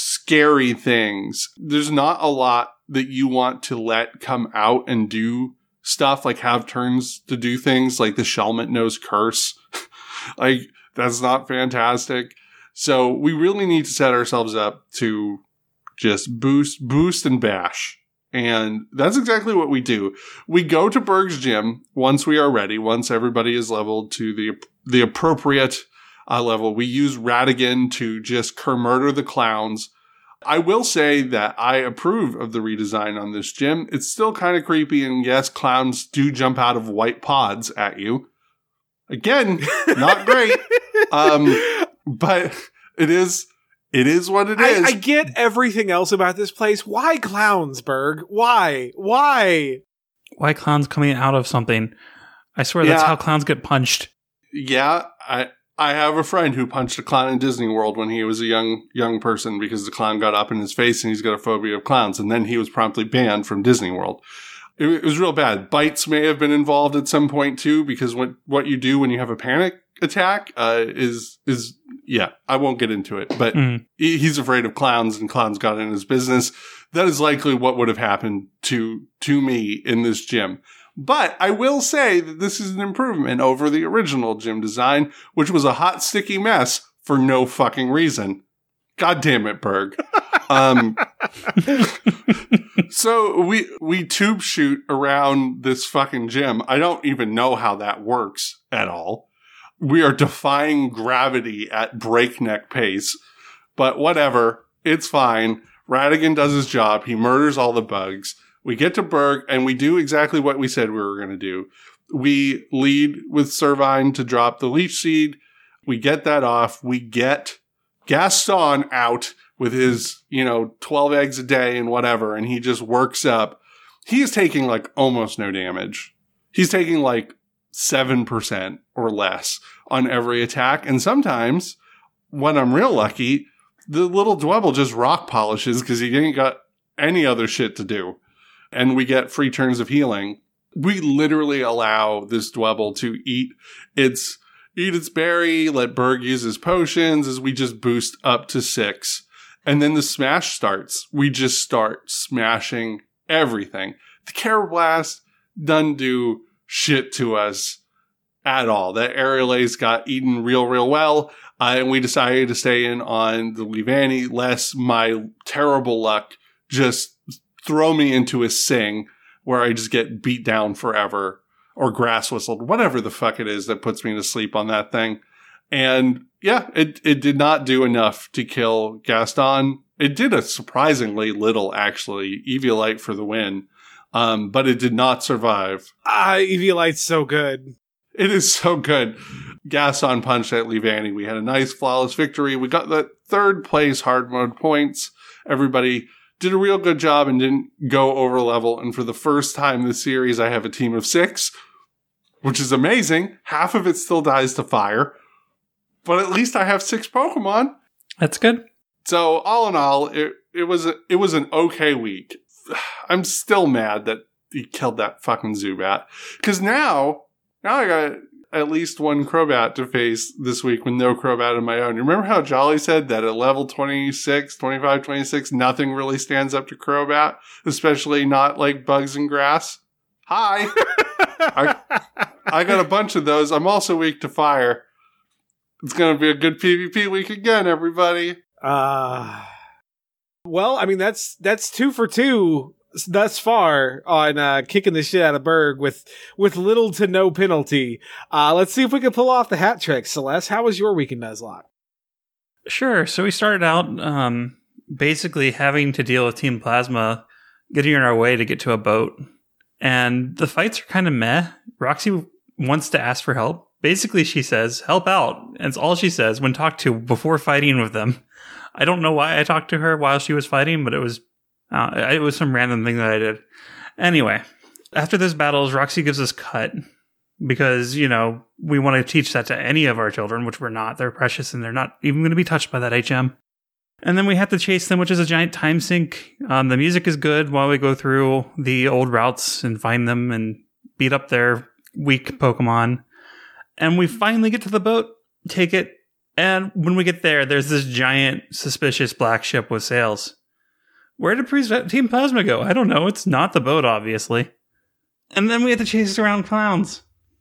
scary things. There's not a lot that you want to let come out and do stuff, like have turns to do things like the Shelmet Nose Curse. Like, that's not fantastic. So we really need to set ourselves up to just boost, boost and bash. And that's exactly what we do. We go to Berg's gym once we are ready, once everybody is leveled to the the appropriate uh, level. We use Radigan to just murder the clowns. I will say that I approve of the redesign on this gym. It's still kind of creepy, and yes, clowns do jump out of white pods at you. Again, not great. Um, but it is, it is what it is. I, I get everything else about this place. Why clowns, Berg? Why? Why? Why clowns coming out of something? I swear that's Yeah. how clowns get punched. Yeah, I I have a friend who punched a clown in Disney World when he was a young young person because the clown got up in his face and he's got a phobia of clowns, and then he was promptly banned from Disney World. It, it was real bad. Bites may have been involved at some point too, because what what you do when you have a panic attack uh, is is yeah. I won't get into it, but Mm. he, he's afraid of clowns, and clowns got in his business. That is likely what would have happened to to me in this gym. But I will say that this is an improvement over the original gym design, which was a hot, sticky mess for no fucking reason. God damn it, Berg. Um, so we we tube shoot around this fucking gym. I don't even know how that works at all. We are defying gravity at breakneck pace. But whatever. It's fine. Radigan does his job. He murders all the bugs. We get to Berg, and we do exactly what we said we were going to do. We lead with Servine to drop the Leech Seed. We get that off. We get Gaston out with his, you know, twelve eggs a day and whatever, and he just works up. He is taking, like, almost no damage. He's taking, like, seven percent or less on every attack, and sometimes, when I'm real lucky, the little Dwebble just rock polishes because he ain't got any other shit to do. And we get free turns of healing. We literally allow this Dwebble to eat its eat its berry, let Berg use his potions as we just boost up to six. And then the smash starts. We just start smashing everything. The Karrablast doesn't do shit to us at all. That Aerial Ace got eaten real, real well. Uh, and we decided to stay in on the Leavanny, lest my terrible luck just throw me into a sing where I just get beat down forever or grass whistled, whatever the fuck it is that puts me to sleep on that thing. And yeah, it, it did not do enough to kill Gaston. It did a surprisingly little, actually. Eviolite for the win. Um, but it did not survive. Ah, Eviolite's so good. It is so good. Gaston punched at Leavanny. We had a nice, flawless victory. We got the third place hard mode points. Everybody did a real good job and didn't go over level. And for the first time this series, I have a team of six, which is amazing. Half of it still dies to fire. But at least I have six Pokemon. That's good. So all in all, it, it was a, it was an okay week. I'm still mad that he killed that fucking Zubat. Because now, now I got at least one Crobat to face this week with no Crobat of my own. You remember how Jolly said that at level twenty-six, twenty-five, twenty-six, nothing really stands up to Crobat, especially not like bugs and grass? Hi! I, I got a bunch of those. I'm also weak to fire. It's going to be a good PvP week again, everybody. Uh, well, I mean, that's that's two for two thus far on uh, kicking the shit out of Berg with with little to no penalty. Uh, let's see if we can pull off the hat trick. Celeste, how was your week in Nuzlocke? Sure. So we started out um, basically having to deal with Team Plasma getting in our way to get to a boat. And the fights are kind of meh. Roxy wants to ask for help. Basically, she says, help out. And it's all she says when talked to before fighting with them. I don't know why I talked to her while she was fighting, but it was uh, it was some random thing that I did. Anyway, after those battles, Roxy gives us cut because, you know, we want to teach that to any of our children, which we're not. They're precious and they're not even going to be touched by that H M. And then we have to chase them, which is a giant time sink. Um, the music is good while we go through the old routes and find them and beat up their weak Pokemon. And we finally get to the boat, take it, and when we get there, there's this giant, suspicious black ship with sails. Where did Pre- Team Plasma go? I don't know. It's not the boat, obviously. And then we have to chase around clowns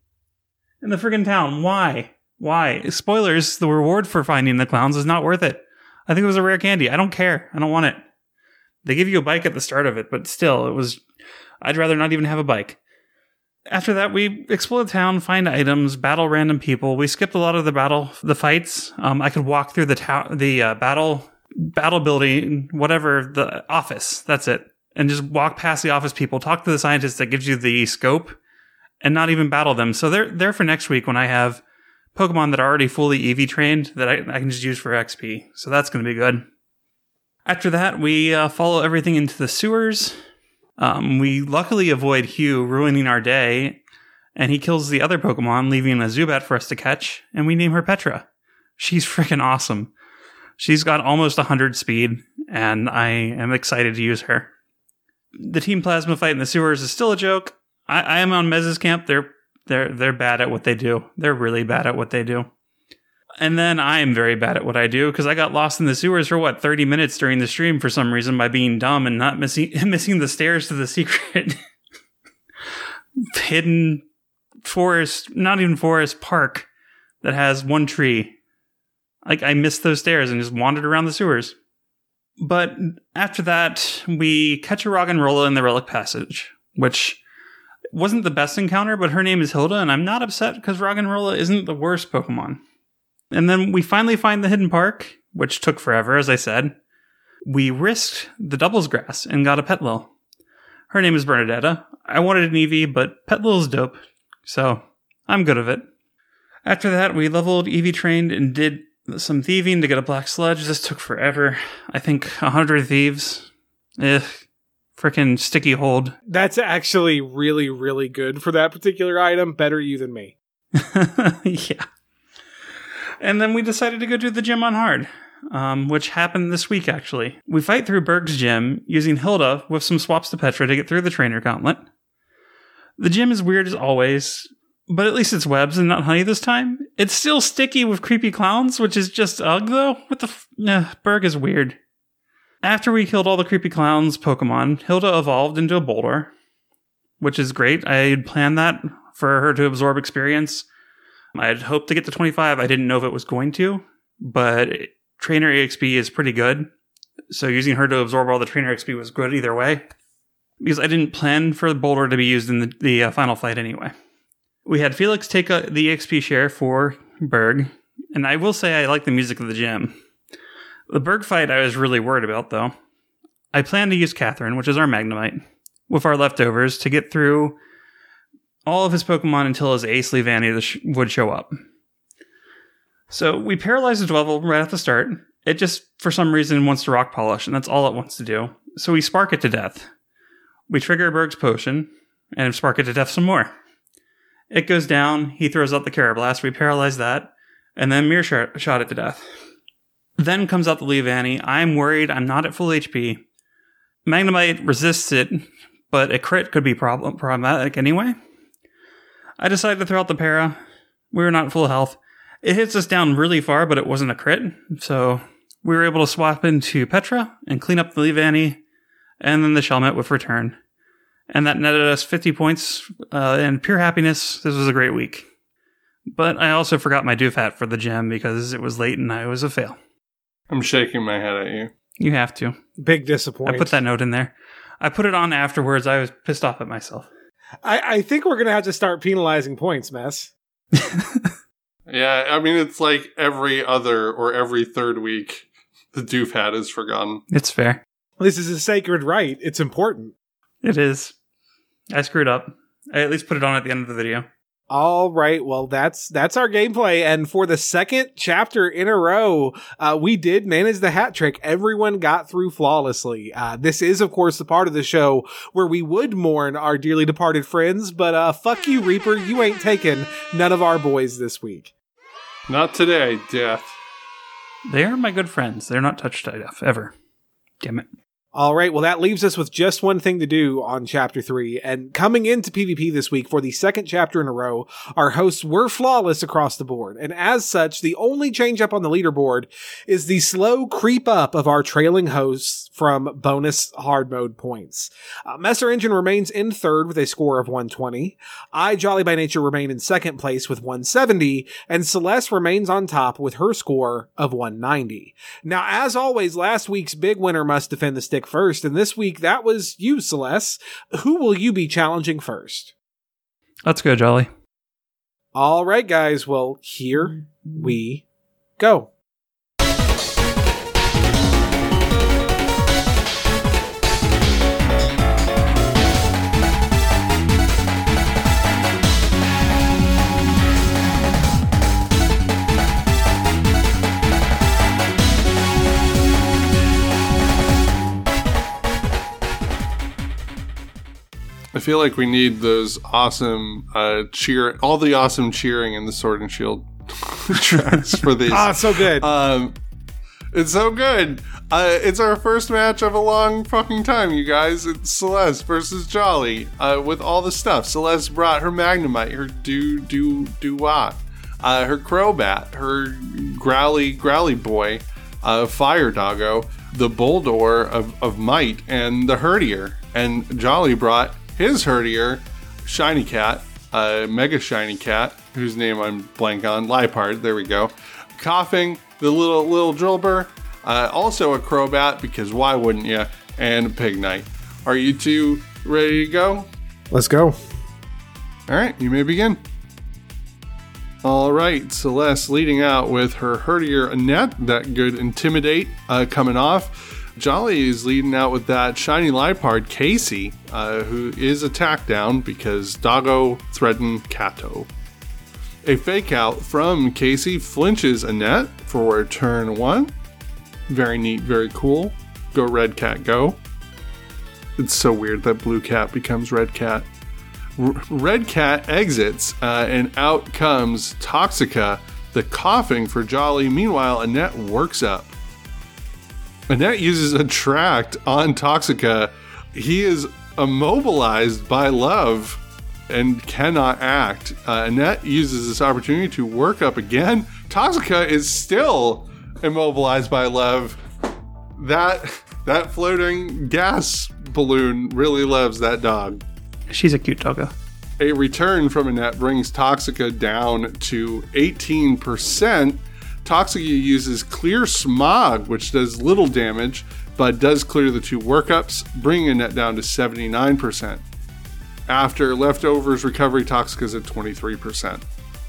in the friggin' town. Why? Why? Spoilers, the reward for finding the clowns is not worth it. I think it was a rare candy. I don't care. I don't want it. They give you a bike at the start of it, but still, it was... I'd rather not even have a bike. After that, we explore the town, find items, battle random people. We skipped a lot of the battle, the fights. Um, I could walk through the ta- the uh, battle battle building, whatever, the office. That's it. And just walk past the office people, talk to the scientist that gives you the scope, and not even battle them. So they're there for next week when I have Pokemon that are already fully Eevee trained that I, I can just use for X P. So that's going to be good. After that, we uh, follow everything into the sewers. Um, we luckily avoid Hugh ruining our day, and he kills the other Pokemon, leaving a Zubat for us to catch, and we name her Petra. She's freaking awesome. She's got almost one hundred speed, and I am excited to use her. The Team Plasma fight in the sewers is still a joke. I, I am on Mez's camp. They're they're they're bad at what they do. They're really bad at what they do. And then I am very bad at what I do because I got lost in the sewers for, what, thirty minutes during the stream for some reason by being dumb and not missing missing the stairs to the secret hidden forest, not even forest, park that has one tree. Like, I missed those stairs and just wandered around the sewers. But after that, we catch a Roggenrola in the Relic Passage, which wasn't the best encounter, but her name is Hilda, and I'm not upset because Roggenrola isn't the worst Pokemon. And then we finally find the hidden park, which took forever, as I said. We risked the Doubles Grass and got a Petlil. Her name is Bernadetta. I wanted an Eevee, but Petlil is dope, so I'm good of it. After that, we leveled, Eevee trained, and did some thieving to get a Black Sludge. This took forever. I think one hundred thieves. Ugh. Frickin' sticky hold. That's actually really, really good for that particular item. Better you than me. Yeah. And then we decided to go do the gym on hard, um, which happened this week, actually. We fight through Berg's gym using Hilda with some swaps to Petra to get through the trainer gauntlet. The gym is weird as always, but at least it's webs and not honey this time. It's still sticky with creepy clowns, which is just ugh, though. What the f- nah, Berg is weird. After we killed all the creepy clowns Pokemon, Hilda evolved into a Boulder, which is great. I had planned that for her to absorb experience. I had hoped to get to twenty-five. I didn't know if it was going to, but trainer E X P is pretty good. So using her to absorb all the trainer X P was good either way, because I didn't plan for the Boulder to be used in the, the uh, final fight anyway. We had Felix take a, the E X P share for Berg, And I will say I like the music of the gym. The Berg fight I was really worried about, though. I plan to use Catherine, which is our Magnemite, with our leftovers to get through all of his Pokemon until his Ace Leavanny sh- would show up. So we paralyze the Dwebble right at the start. It just, for some reason, wants to Rock Polish, and that's all it wants to do. So we Spark it to death. We trigger Berg's Potion, and Spark it to death some more. It goes down, he throws out the Carablast, we paralyze that, and then Mirror sh- shot it to death. Then comes out the Leavanny. I'm worried I'm not at full H P. Magnemite resists it, but a crit could be problem- problematic anyway. I decided to throw out the para. We were not at full health. It hits us down really far, but it wasn't a crit, so we were able to swap into Petra and clean up the Leavanny, and then the Shelmet with return. And that netted us fifty points, uh, and pure happiness. This was a great week. But I also forgot my Doofat for the gym because it was late and I was a fail. I'm shaking my head at you. You have to. Big disappointment. I put that note in there. I put it on afterwards. I was pissed off at myself. I, I think we're going to have to start penalizing points, Mess. Yeah, I mean, it's like every other or every third week, the Doofat is forgotten. It's fair. This is a sacred right. It's important. It is. I screwed up. I at least put it on at the end of the video. All right, well, that's that's our gameplay, and for the second chapter in a row, uh, we did manage the hat trick. Everyone got through flawlessly. Uh, this is, of course, the part of the show where we would mourn our dearly departed friends, but uh, fuck you, Reaper, you ain't taking none of our boys this week. Not today, Death. They are my good friends. They're not touched by death, ever. Damn it. All right, well, that leaves us with just one thing to do on Chapter three, and coming into PvP this week for the second chapter in a row, our hosts were flawless across the board, and as such, the only change up on the leaderboard is the slow creep up of our trailing hosts from bonus hard mode points. Uh, Messer Engine remains in third with a score of one twenty, I, Jolly by Nature, remain in second place with one seventy, and Celeste remains on top with her score of one ninety. Now, as always, last week's big winner must defend the stick first, and this week that was you, Celeste. Who will you be challenging first? Let's go, Jolly. All right, guys. Well, here we go. I feel like we need those awesome uh, cheer, all the awesome cheering in the Sword and Shield tracks for these. Ah, so good. Um, it's so good. Uh, it's our first match of a long fucking time, you guys. It's Celeste versus Jolly uh, with all the stuff. Celeste brought her Magnemite, her do do do what, uh, her Crobat, her Growly Growly Boy, uh, Fire Doggo, the Bulldor of, of Might, and the Herdier. And Jolly brought his Herdier, Shiny Cat, uh, Mega Shiny Cat, whose name I'm blank on, Liepard, there we go. Coughing, the little little Drillbur, uh, also a Crobat, because why wouldn't you? And a Pignite. Are you two ready to go? Let's go. All right, you may begin. All right, Celeste leading out with her Herdier Annette, that good Intimidate uh, coming off. Jolly is leading out with that Shiny Liepard, Casey, uh, who is attack down because Doggo threatened Kato. A fake out from Casey flinches Annette for turn one. Very neat, very cool. Go Red Cat, go. It's so weird that Blue Cat becomes Red Cat. R- Red Cat exits, uh, and out comes Toxica, the coughing for Jolly. Meanwhile, Annette works up. Annette uses Attract on Toxica. He is immobilized by love and cannot act. Uh, Annette uses this opportunity to work up again. Toxica is still immobilized by love. That that floating gas balloon really loves that dog. She's a cute doggo. A return from Annette brings Toxica down to eighteen percent. Toxica uses Clear Smog, which does little damage, but does clear the two workups, bringing Annette down to seventy-nine percent. After Leftovers Recovery, Toxica's at twenty-three percent.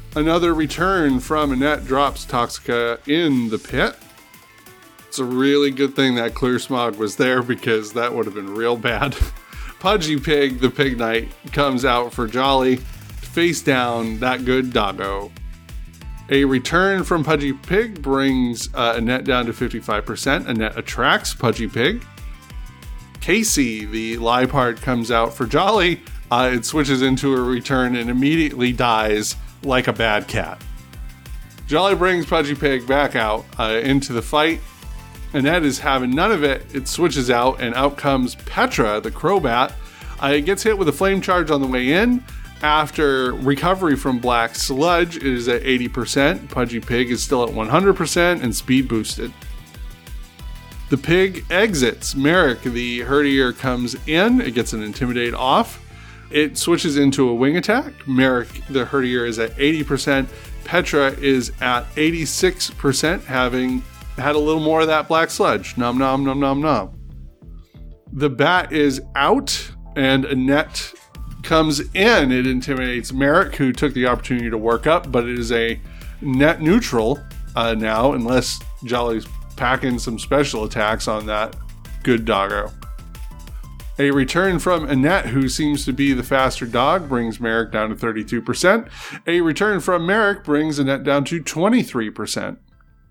Another return from Annette drops Toxica in the pit. It's a really good thing that Clear Smog was there because that would have been real bad. Pudgy Pig, the Pig Knight, comes out for Jolly to face down that good doggo. A return from Pudgy Pig brings uh, Annette down to fifty-five percent. Annette attracts Pudgy Pig. Casey, the Liepard, comes out for Jolly. Uh, it switches into a return and immediately dies like a bad cat. Jolly brings Pudgy Pig back out uh, into the fight. Annette is having none of it. It switches out, and out comes Petra, the Crobat. Uh, it gets hit with a flame charge on the way in. After recovery from Black Sludge, it is at eighty percent. Pudgy Pig is still at one hundred percent and speed boosted. The pig exits. Merrick, the Herdier, comes in. It gets an Intimidate off. It switches into a wing attack. Merrick, the Herdier, is at eighty percent. Petra is at eighty-six percent, having had a little more of that Black Sludge. Nom nom nom nom nom. The bat is out, and Annette comes in. It intimidates Merrick, who took the opportunity to work up, but it is a net neutral uh, now, unless Jolly's packing some special attacks on that good doggo. A return from Annette, who seems to be the faster dog, brings Merrick down to thirty-two percent. A return from Merrick brings Annette down to twenty-three percent.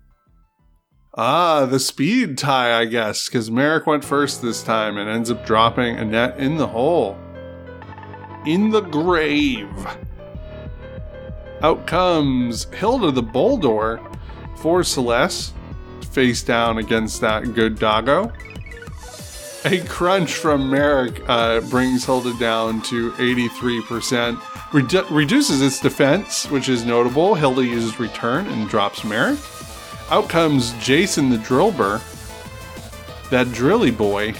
Ah, the speed tie, I guess, because Merrick went first this time and ends up dropping Annette in the hole. In the grave. Out comes Hilda the Boldor for Celeste, face down against that good doggo. A crunch from Merrick uh, brings Hilda down to eighty-three percent. Redu- reduces its defense, which is notable. Hilda uses return and drops Merrick. Out comes Jason the Drillbur, that drilly boy.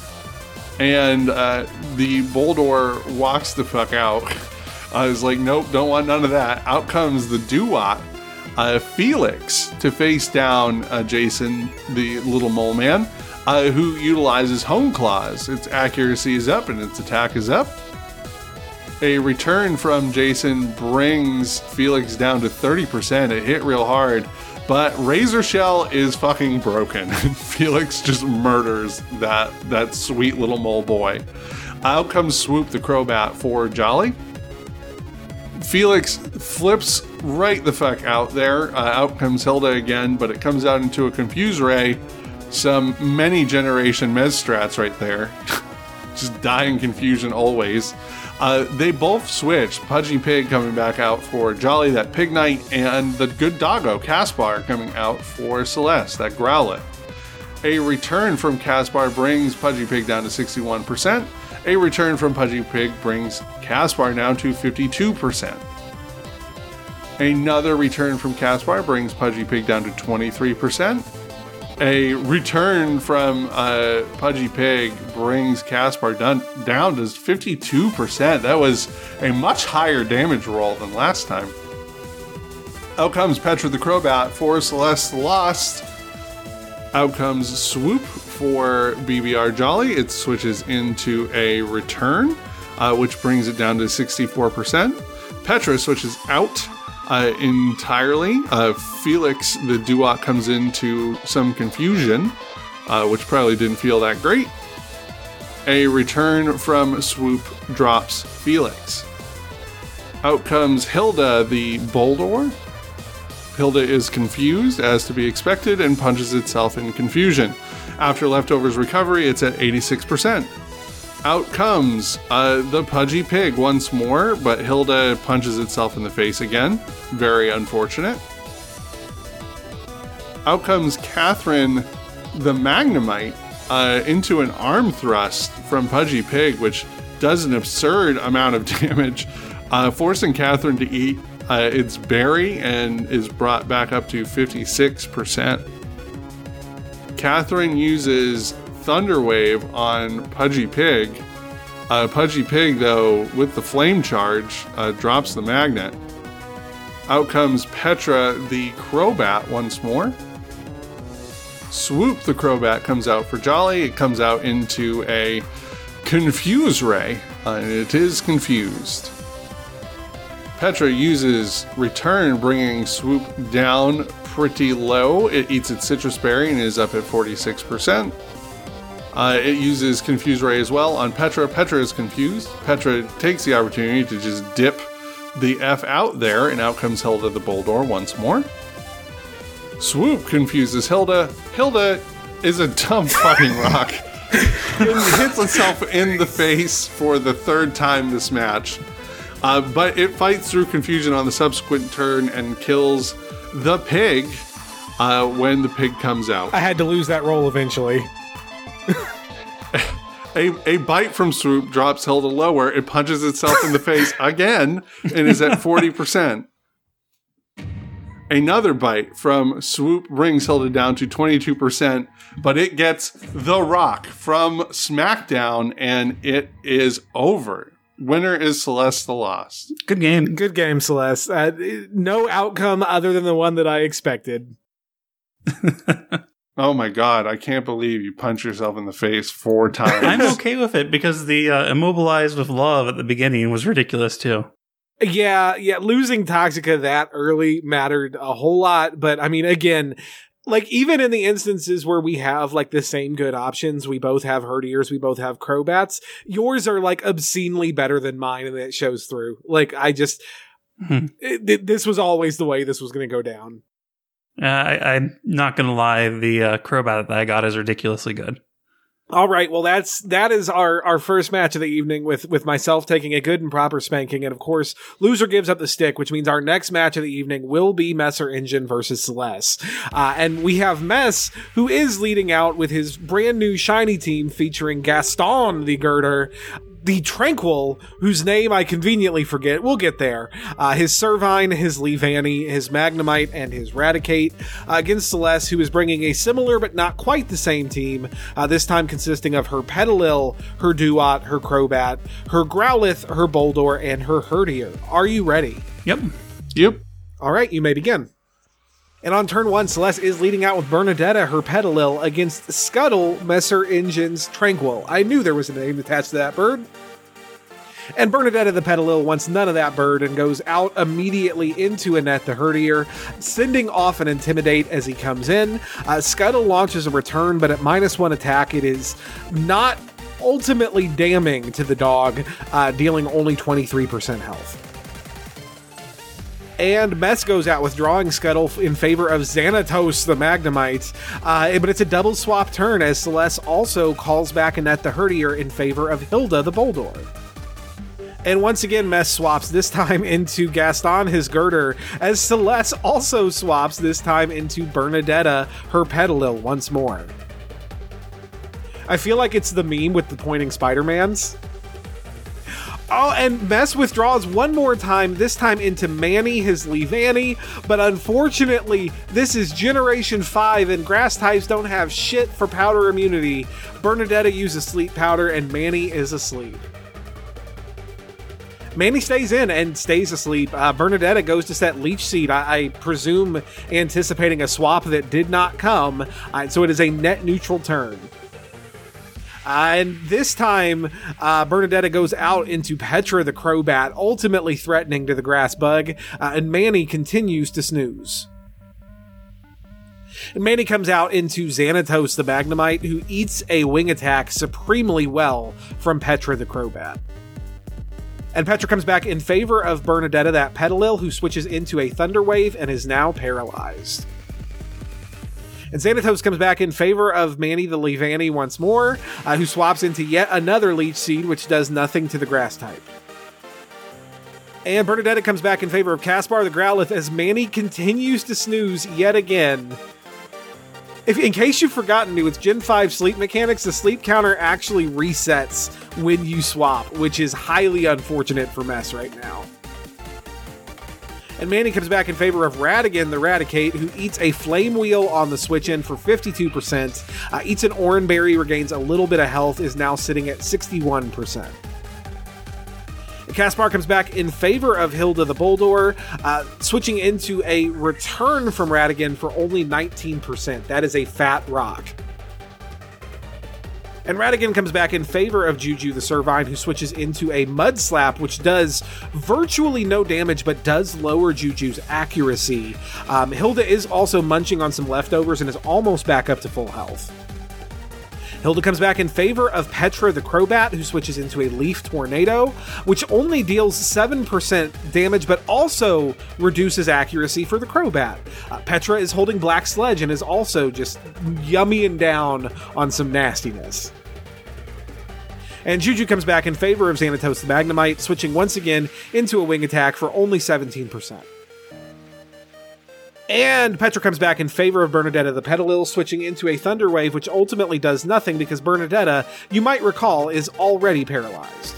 And uh, the Boldor walks the fuck out. I was like, nope, don't want none of that. Out comes the Duat, uh, Felix, to face down uh, Jason, the little mole man, uh, who utilizes Hone Claws. Its accuracy is up and its attack is up. A return from Jason brings Felix down to thirty percent. It hit real hard, but Razor Shell is fucking broken. Felix just murders that, that sweet little mole boy. Out comes Swoop the Crobat for Jolly. Felix flips right the fuck out there. Uh, out comes Hilda again, but it comes out into a Confuse Ray. Some many generation Mez strats right there. Just die in confusion always. Uh, they both switch. Pudgy Pig coming back out for Jolly, that Pig Knight, and the good doggo, Caspar, coming out for Celeste, that Growlithe. A return from Caspar brings Pudgy Pig down to sixty-one percent. A return from Pudgy Pig brings Caspar down to fifty-two percent. Another return from Caspar brings Pudgy Pig down to twenty-three percent. A return from uh, Pudgy Pig brings Caspar down, down to fifty-two percent. That was a much higher damage roll than last time. Out comes Petra the Crobat for Celeste Lost. Out comes Swoop for B B R Jolly. It switches into a return, uh, which brings it down to sixty-four percent. Petra switches out Uh, entirely. Uh, Felix, the Duat, comes into some confusion, uh, which probably didn't feel that great. A return from Swoop drops Felix. Out comes Hilda, the Boldor. Hilda is confused, as to be expected, and punches itself in confusion. After Leftovers recovery, it's at eighty-six percent. Out comes uh, the Pudgy Pig once more, but Hilda punches itself in the face again. Very unfortunate. Out comes Catherine the Magnemite uh, into an arm thrust from Pudgy Pig, which does an absurd amount of damage, uh, forcing Catherine to eat uh, its berry and is brought back up to fifty-six percent. Catherine uses Thunder Wave on Pudgy Pig. Uh, Pudgy Pig, though, with the flame charge, uh, drops the magnet. Out comes Petra the Crobat once more. Swoop the Crobat comes out for Jolly. It comes out into a Confuse Ray, uh, and it is confused. Petra uses Return, bringing Swoop down pretty low. It eats its Citrus Berry and is up at forty-six percent. Uh, it uses Confuse Ray as well on Petra. Petra is confused. Petra takes the opportunity to just dip the F out there, and out comes Hilda the Boldore once more. Swoop confuses Hilda. Hilda is a dumb fucking rock. It hits itself in the face for the third time this match. Uh, but it fights through confusion on the subsequent turn and kills the pig uh, when the pig comes out. I had to lose that roll eventually. A, a bite from Swoop drops Hilda lower. It punches itself in the face again and is at forty percent. Another bite from Swoop brings Hilda down to twenty-two percent, but it gets The Rock from SmackDown and it is over. Winner is Celeste the Lost. Good game. Good game, Celeste. Uh, no outcome other than the one that I expected. Oh my god, I can't believe you punched yourself in the face four times. I'm okay with it because the uh, Immobilized with Love at the beginning was ridiculous too. Yeah, yeah, losing Toxica that early mattered a whole lot, but I mean, again, like, even in the instances where we have, like, the same good options, we both have Herdiers, we both have Crobats, yours are, like, obscenely better than mine, and it shows through. Like, I just, Hmm. it, it- this was always the way this was going to go down. Uh, I, I'm not gonna lie, the uh, Crobat that I got is ridiculously good. All right, well, that's that is our, our first match of the evening with, with myself taking a good and proper spanking, and of course, loser gives up the stick, which means our next match of the evening will be Messer Engine versus Celeste. Uh, and we have Mess, who is leading out with his brand new shiny team featuring Gaston the Girder, the Tranquil, whose name I conveniently forget. We'll get there. Uh, his Servine, his Leavanny, his Magnemite, and his Raticate uh, against Celeste, who is bringing a similar but not quite the same team, uh, this time consisting of her Petalil, her Duat, her Crobat, her Growlithe, her Boldore, and her Herdier. Are you ready? Yep. Yep. All right, you may begin. And on turn one, Celeste is leading out with Bernadetta, her Petalil, against Scuttle, Messer Engine's Tranquil. I knew there was a name attached to that bird. And Bernadetta the Petalil wants none of that bird and goes out immediately into Annette the Herdier, sending off an Intimidate as he comes in. Uh, Scuttle launches a return, but at minus one attack, it is not ultimately damning to the dog, uh, dealing only twenty-three percent health. And Mess goes out withdrawing Scuttle in favor of Xanatos the Magnemite, uh, but it's a double swap turn as Celeste also calls back Annette the Herdier in favor of Hilda the Boldore. And once again, Mess swaps, this time into Gaston, his Girder, as Celeste also swaps, this time into Bernadetta, her Petalil, once more. I feel like it's the meme with the pointing Spider-Mans. Oh, and Mess withdraws one more time, this time into Manny, his Leavanny, but unfortunately, this is Generation five, and grass types don't have shit for powder immunity. Bernadetta uses Sleep Powder, and Manny is asleep. Manny stays in and stays asleep. Uh, Bernadetta goes to set Leech Seed, I, I presume anticipating a swap that did not come, uh, so it is a net neutral turn. Uh, and this time, uh, Bernadetta goes out into Petra the Crobat, ultimately threatening to the grass bug, uh, and Manny continues to snooze. And Manny comes out into Xanatos the Magnemite, who eats a wing attack supremely well from Petra the Crobat. And Petra comes back in favor of Bernadetta, that Petalil, who switches into a Thunder Wave and is now paralyzed. And Xanatos comes back in favor of Manny the Leavanny once more, uh, who swaps into yet another Leech Seed, which does nothing to the grass type. And Bernadetta comes back in favor of Caspar the Growlithe as Manny continues to snooze yet again. If, in case you've forgotten, with Gen five sleep mechanics, the sleep counter actually resets when you swap, which is highly unfortunate for Mess right now. And Manny comes back in favor of Radigan the Raticate, who eats a Flame Wheel on the switch in for fifty-two percent, uh, eats an Oran Berry, regains a little bit of health, is now sitting at sixty-one percent. Caspar comes back in favor of Hilda the Boldore, uh, switching into a return from Radigan for only nineteen percent. That is a fat rock. And Ratigan comes back in favor of Juju the Servine, who switches into a Mud Slap, which does virtually no damage, but does lower Juju's accuracy. Um, Hilda is also munching on some leftovers and is almost back up to full health. Hilda comes back in favor of Petra the Crobat, who switches into a Leaf Tornado, which only deals seven percent damage, but also reduces accuracy for the Crobat. Uh, Petra is holding Black Sledge and is also just yummying down on some nastiness. And Juju comes back in favor of Xanatos the Magnemite, switching once again into a Wing Attack for only seventeen percent. And Petra comes back in favor of Bernadetta the Petilil, switching into a Thunder Wave, which ultimately does nothing because Bernadetta, you might recall, is already paralyzed.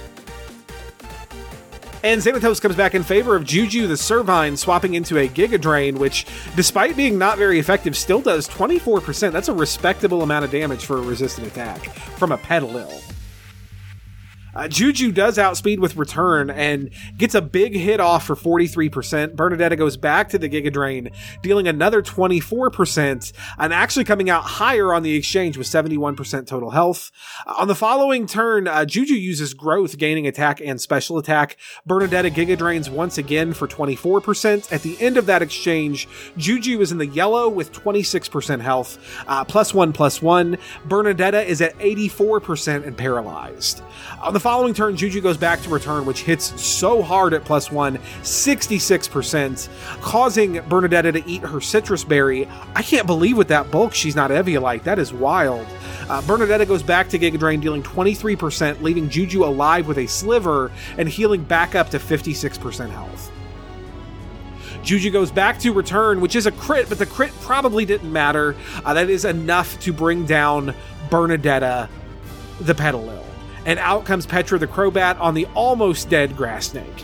And Xanatos comes back in favor of Juju the Servine, swapping into a Giga Drain, which, despite being not very effective, still does twenty-four percent. That's a respectable amount of damage for a resistant attack from a Petilil. Uh, Juju does outspeed with Return and gets a big hit off for forty-three percent. Bernadetta goes back to the Giga Drain, dealing another twenty-four percent, and actually coming out higher on the exchange with seventy-one percent total health. Uh, on the following turn, uh, Juju uses Growth, gaining attack and special attack. Bernadetta Giga Drains once again for twenty-four percent. At the end of that exchange, Juju is in the yellow with twenty-six percent health, uh, plus one, plus one. Bernadetta is at eighty-four percent and paralyzed. On the following turn, Juju goes back to Return, which hits so hard at plus one, sixty-six percent, causing Bernadetta to eat her Citrus Berry. I can't believe with that bulk she's not Eviolite. That is wild. Uh, Bernadetta goes back to Giga Drain, dealing twenty-three percent, leaving Juju alive with a Sliver and healing back up to fifty-six percent health. Juju goes back to Return, which is a crit, but the crit probably didn't matter. Uh, that is enough to bring down Bernadetta the Petilil. And out comes Petra the Crobat on the almost dead Grass Snake.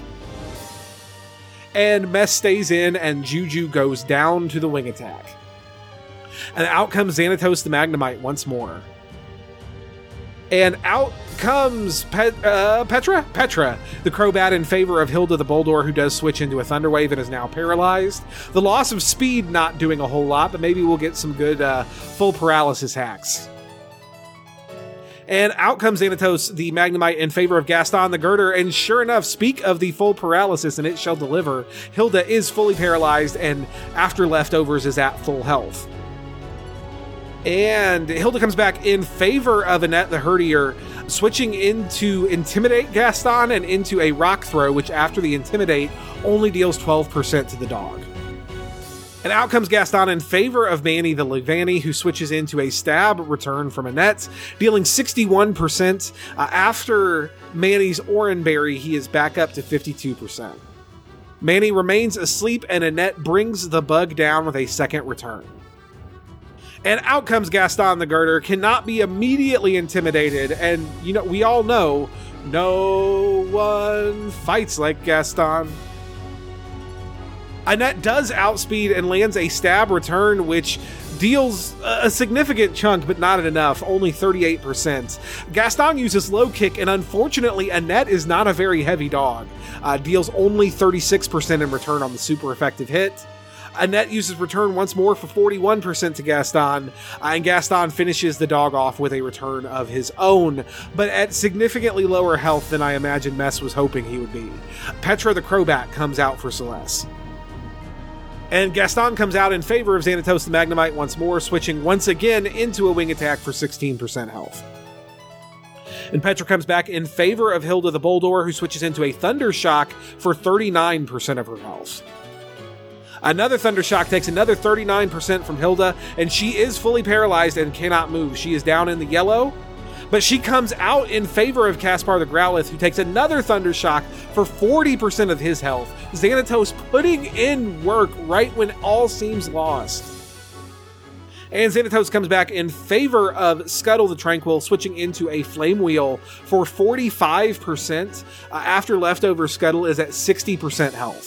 And Mess stays in, and Juju goes down to the Wing Attack. And out comes Xanatos the Magnemite once more. And out comes Pet, uh, Petra? Petra, the Crobat, in favor of Hilda the Boldore, who does switch into a Thunder Wave and is now paralyzed. The loss of speed not doing a whole lot, but maybe we'll get some good uh, full paralysis hacks. And out comes Xanatos the Magnemite in favor of Gaston the Girder, and sure enough, speak of the full paralysis and it shall deliver. Hilda is fully paralyzed and after leftovers is at full health. And Hilda comes back in favor of Annette the Herdier, switching into Intimidate Gaston and into a Rock Throw, which after the Intimidate only deals twelve percent to the dog. And out comes Gaston in favor of Manny the Levani, who switches into a Stab Return from Annette, dealing sixty-one percent. Uh, after Manny's Oranberry, he is back up to fifty-two percent. Manny remains asleep, and Annette brings the bug down with a second return. And out comes Gaston the Girder, cannot be immediately intimidated, and you know, we all know, no one fights like Gaston. Annette does outspeed and lands a Stab Return, which deals a significant chunk, but not enough, only thirty-eight percent. Gaston uses Low Kick, and unfortunately, Annette is not a very heavy dog. Uh, deals only thirty-six percent in return on the super effective hit. Annette uses Return once more for forty-one percent to Gaston, uh, and Gaston finishes the dog off with a return of his own, but at significantly lower health than I imagine Mess was hoping he would be. Petra the Crobat comes out for Celeste. And Gaston comes out in favor of Xanatos the Magnemite once more, switching once again into a Wing Attack for sixteen percent health. And Petra comes back in favor of Hilda the Boldore, who switches into a Thunder Shock for thirty-nine percent of her health. Another Thunder Shock takes another thirty-nine percent from Hilda, and she is fully paralyzed and cannot move. She is down in the yellow, but she comes out in favor of Caspar the Growlithe, who takes another Thunder Shock for forty percent of his health. Xanatos putting in work right when all seems lost. And Xanatos comes back in favor of Scuttle the Tranquil, switching into a Flame Wheel for forty-five percent, uh, after leftover Scuttle is at sixty percent health.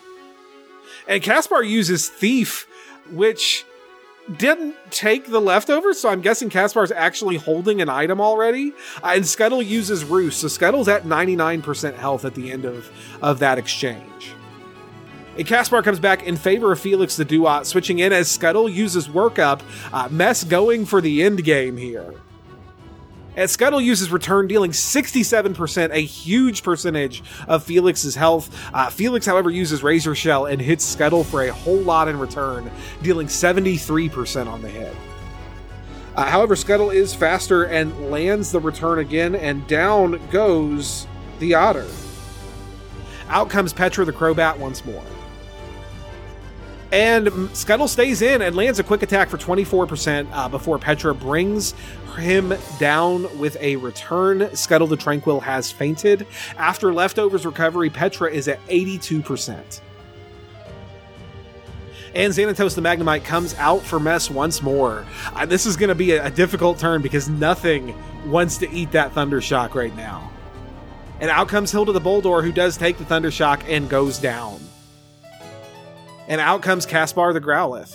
And Caspar uses Thief, which didn't take the leftovers, so I'm guessing Caspar's actually holding an item already. Uh, and Scuttle uses Roost, so Scuttle's at ninety-nine percent health at the end of, of that exchange. And Caspar comes back in favor of Felix the Duat, switching in as Scuttle uses Workup, uh, Mess going for the end game here. And Scuttle uses Return, dealing sixty-seven percent, a huge percentage of Felix's health. Uh, Felix, however, uses Razor Shell and hits Scuttle for a whole lot in return, dealing seventy-three percent on the hit. Uh, however, Scuttle is faster and lands the Return again, and down goes the Otter. Out comes Petra the Crobat once more. And Scuttle stays in and lands a quick attack for twenty-four percent uh, before Petra brings him down with a return. Scuttle the Tranquil has fainted. After Leftovers recovery, Petra is at eighty-two percent. And Xanatos the Magnemite comes out for Mess once more. Uh, this is going to be a, a difficult turn because nothing wants to eat that Thunder Shock right now. And out comes Hilda the Boldore, who does take the Thunder Shock and goes down. And out comes Caspar the Growlithe.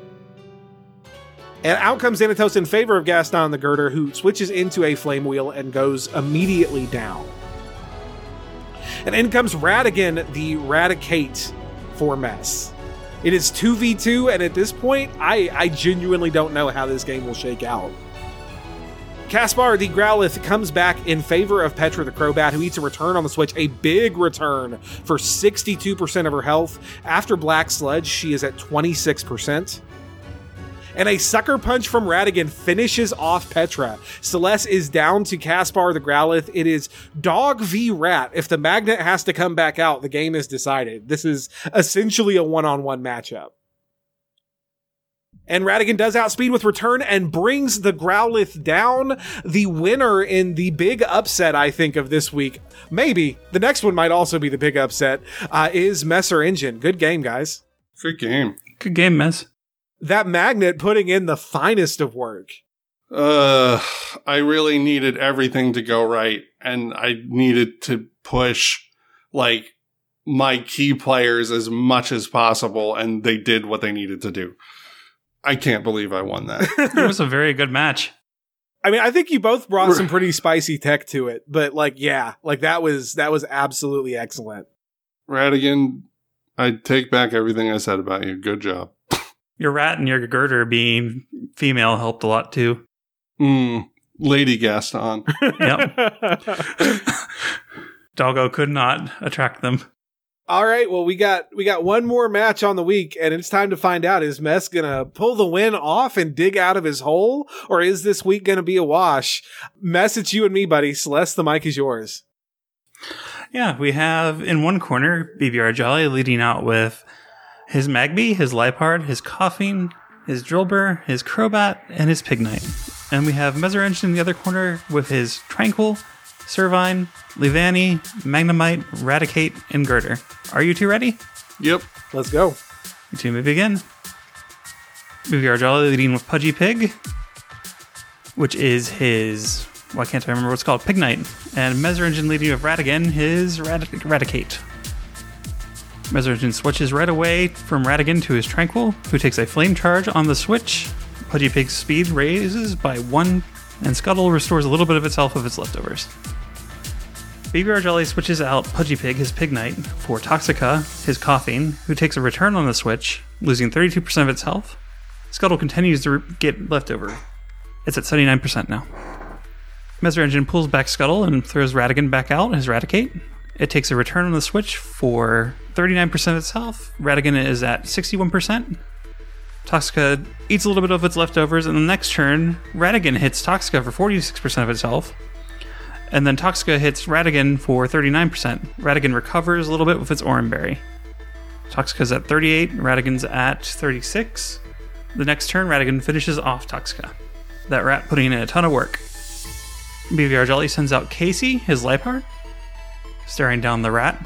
And out comes Xanatos in favor of Gaston the Girder, who switches into a Flame Wheel and goes immediately down. And in comes Radigan the Raticate for Mess. It is two v two, and at this point, I, I genuinely don't know how this game will shake out. Caspar the Growlithe comes back in favor of Petra the Crobat, who eats a return on the switch, a big return for sixty-two percent of her health. After Black Sludge, she is at twenty-six percent. And a Sucker Punch from Radigan finishes off Petra. Celeste is down to Caspar the Growlithe. It is Dog v Rat. If the Magnet has to come back out, the game is decided. This is essentially a one-on-one matchup. And Radigan does outspeed with return and brings the Growlithe down. The winner in the big upset, I think, of this week, maybe, the next one might also be the big upset, uh, is Messer Engine. Good game, guys. Good game. Good game, Mess. That Magnet putting in the finest of work. Uh, I really needed everything to go right, and I needed to push, like, my key players as much as possible, and they did what they needed to do. I can't believe I won that. It was a very good match. I mean, I think you both brought some pretty spicy tech to it, but like, yeah, like that was, that was absolutely excellent. Radigan, I take back everything I said about you. Good job. Your Rat and your Girder being female helped a lot too. Mm, Lady Gaston. Yep. Doggo could not attract them. All right, well, we got we got one more match on the week, and it's time to find out, is Mess gonna pull the win off and dig out of his hole, or is this week gonna be a wash? Mess, it's you and me, buddy. Celeste, the mic is yours. Yeah, we have in one corner B B R Jolly leading out with his Magby, his Liepard, his Coughing, his Drillbur, his Crobat, and his Pignite. And we have Messer Engine in the other corner with his Tranquil, Servine, Leavanny, Magnemite, Raticate, and Girder. Are you two ready? Yep. Let's go. You two may begin. B B R Jolly leading with Pudgy Pig, which is his... Why can't I remember what it's called? Pignite. And Messer Engine leading with Ratigan, his Rat- Raticate. Messer Engine switches right away from Ratigan to his Tranquil, who takes a Flame Charge on the switch. Pudgy Pig's speed raises by one, and Scuttle restores a little bit of its health of its leftovers. B B R Jolly switches out Pudgy Pig, his Pignite, for Toxica, his Coughing, who takes a return on the switch, losing thirty-two percent of its health. Scuttle continues to get leftover. It's at seventy-nine percent now. Messer Engine pulls back Scuttle and throws Ratigan back out, his Raticate. It takes a return on the switch for thirty-nine percent of its health. Ratigan is at sixty-one percent. Toxica eats a little bit of its leftovers, and the next turn, Ratigan hits Toxica for forty-six percent of its health. And then Toxica hits Ratigan for thirty-nine percent. Ratigan recovers a little bit with its Oran Berry. Toxica's at thirty-eight, Ratigan's at thirty-six. The next turn, Ratigan finishes off Toxica. That rat putting in a ton of work. B B R Jolly sends out Casey, his Liepard, staring down the rat.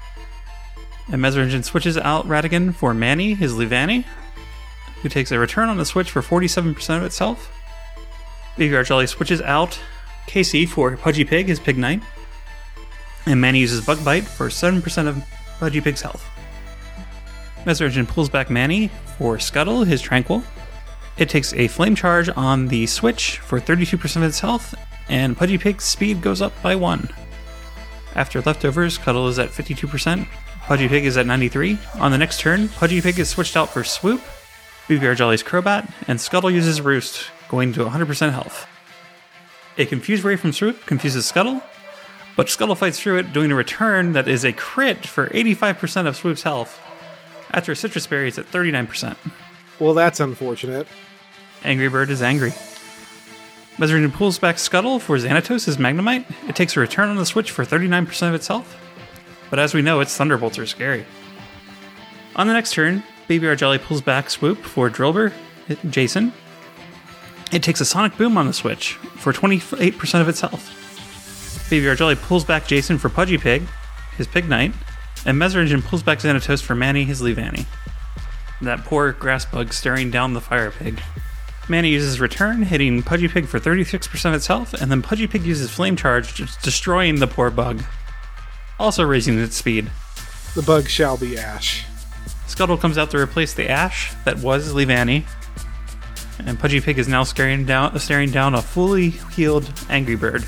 And Messer Engine switches out Ratigan for Manny, his Leavanny, who takes a return on the switch for forty-seven percent of its health. B B R Jolly switches out Casey for Pudgy Pig, his Pignite. And Manny uses Bug Bite for seven percent of Pudgy Pig's health. Messer Engine pulls back Manny for Scuttle, his Tranquil. It takes a Flame Charge on the switch for thirty-two percent of its health, and Pudgy Pig's speed goes up by one. After leftovers, Scuttle is at fifty-two percent, Pudgy Pig is at ninety-three. On the next turn, Pudgy Pig is switched out for Swoop, B B R Jolly's Crobat, and Scuttle uses Roost, going to one hundred percent health. A confused ray from Swoop confuses Scuttle, but Scuttle fights through it, doing a return that is a crit for eighty-five percent of Swoop's health. After Citrus Berry, it's at thirty-nine percent. Well, that's unfortunate. Angry Bird is angry. Messerengine pulls back Scuttle for Xanatos' Magnemite. It takes a return on the switch for thirty-nine percent of its health. But as we know, its Thunderbolts are scary. On the next turn, Baby Arjelly pulls back Swoop for Drillbur, Jason. It takes a Sonic Boom on the switch for twenty-eight percent of its health. Baby Arjelly pulls back Jason for Pudgy Pig, his Pig Knight. And Messerengine pulls back Xanatos for Manny, his Leavanny. That poor grass bug staring down the Fire Pig. Manny uses Return, hitting Pudgy Pig for thirty-six percent of its health, and then Pudgy Pig uses Flame Charge, just destroying the poor bug, also raising its speed. The bug shall be Ash. Scuttle comes out to replace the Ash that was Leavanny, and Pudgy Pig is now staring down, staring down a fully healed Angry Bird.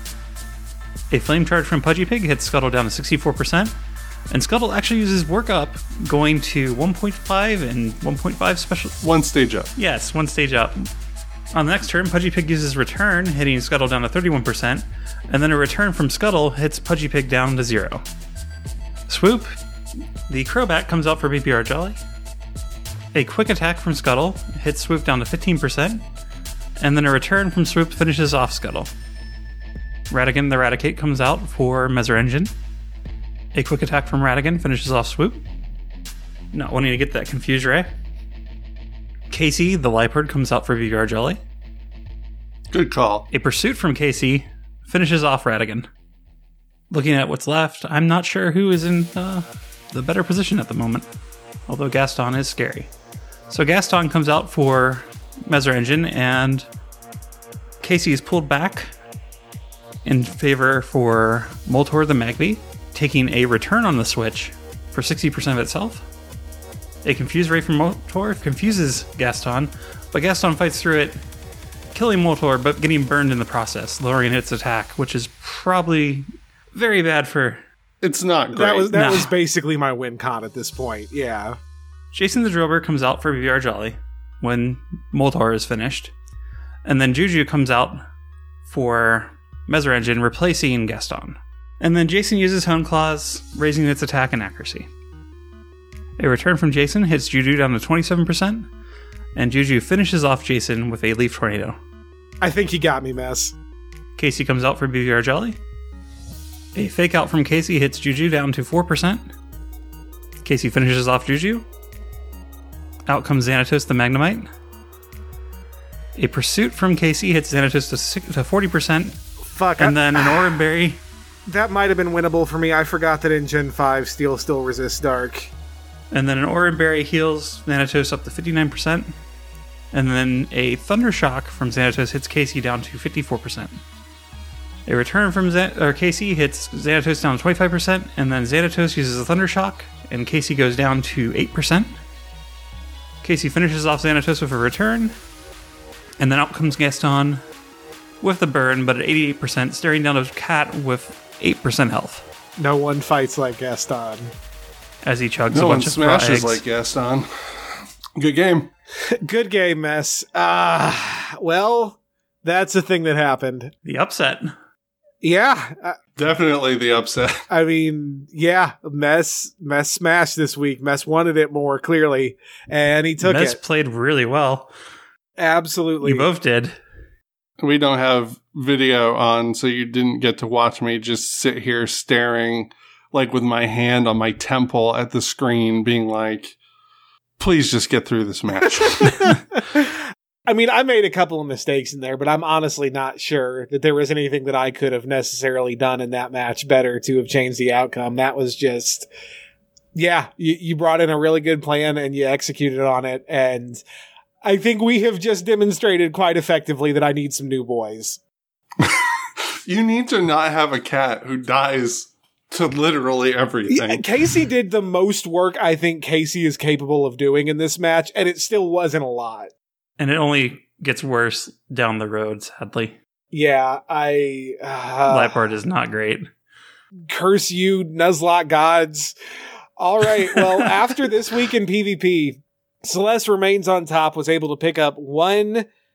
A Flame Charge from Pudgy Pig hits Scuttle down to sixty-four percent, and Scuttle actually uses Work Up, going to one point five and one point five special... One stage up. Yes, one stage up. On the next turn, Pudgy Pig uses Return, hitting Scuttle down to thirty-one percent, and then a return from Scuttle hits Pudgy Pig down to zero. Swoop. The Crobat comes out for Baby Arjelly. A quick attack from Scuttle hits Swoop down to fifteen percent, and then a return from Swoop finishes off Scuttle. Ratigan the Raticate comes out for Messerengine. A quick attack from Ratigan finishes off Swoop. Not wanting to get that Confuse Ray. Casey the Liepard comes out for Baby Arjelly. Good call. A Pursuit from Casey finishes off Ratigan. Looking at what's left, I'm not sure who is in uh, the better position at the moment, although Gaston is scary. So Gaston comes out for Messerengine, and Casey is pulled back in favor for Moltor the Magby, taking a return on the switch for sixty percent of its health. A Confuse Ray from Moltor confuses Gaston, but Gaston fights through it, killing Moltor, but getting burned in the process, lowering its attack, which is probably very bad for... It's not great. That was that No. was basically my win con at this point, yeah. Jason the Drillbur comes out for Baby Arjelly when Moltor is finished, and then Juju comes out for Messerengine, replacing Gaston. And then Jason uses Hone Claws, raising its attack and accuracy. A return from Jason hits Juju down to twenty-seven percent, and Juju finishes off Jason with a Leaf Tornado. I think you got me, Mess. Casey comes out for Baby Arjelly. A Fake Out from Casey hits Juju down to four percent. Casey finishes off Juju. Out comes Xanatos the Magnemite. A Pursuit from Casey hits Xanatos to, six, to forty percent. Fuck. And I, then an Oran Berry. that might have been winnable for me. I forgot that in Gen five, Steel still resists Dark. And then an Oran Berry heals Xanatos up to fifty-nine percent. And then a Thunder Shock from Xanatos hits Casey down to fifty-four percent. A return from Xan- or Casey hits Xanatos down to twenty-five percent. And then Xanatos uses a Thunder Shock, and Casey goes down to eight percent. Casey finishes off Xanatos with a return. And then out comes Gaston with the burn, but at eighty-eight percent, staring down a cat with eight percent health No one fights like Gaston. as he chugs No a one bunch of raw eggs. smashes like Gaston. Good game. Good game, Mess. Ah, well, that's a thing that happened. The upset. Yeah, I, Definitely the upset. I mean, yeah, Mess, Mess smashed this week. Mess wanted it more clearly, and he took Mez it. played really well. Absolutely. You both did. We don't have video on, so you didn't get to watch me just sit here staring, like with my hand on my temple at the screen, being like, please just get through this match. I mean, I made a couple of mistakes in there, but I'm honestly not sure that there was anything that I could have necessarily done in that match better to have changed the outcome. That was just, yeah, you, you brought in a really good plan and you executed on it. And I think we have just demonstrated quite effectively that I need some new boys. You need to not have a cat who dies to literally everything. Yeah, Casey did the most work I think Casey is capable of doing in this match, and it still wasn't a lot. And it only gets worse down the road, sadly. Yeah, I... Uh, Liepard is not great. Curse you, Nuzlocke gods. All right, well, after this week in PvP, Celeste remains on top, was able to pick up one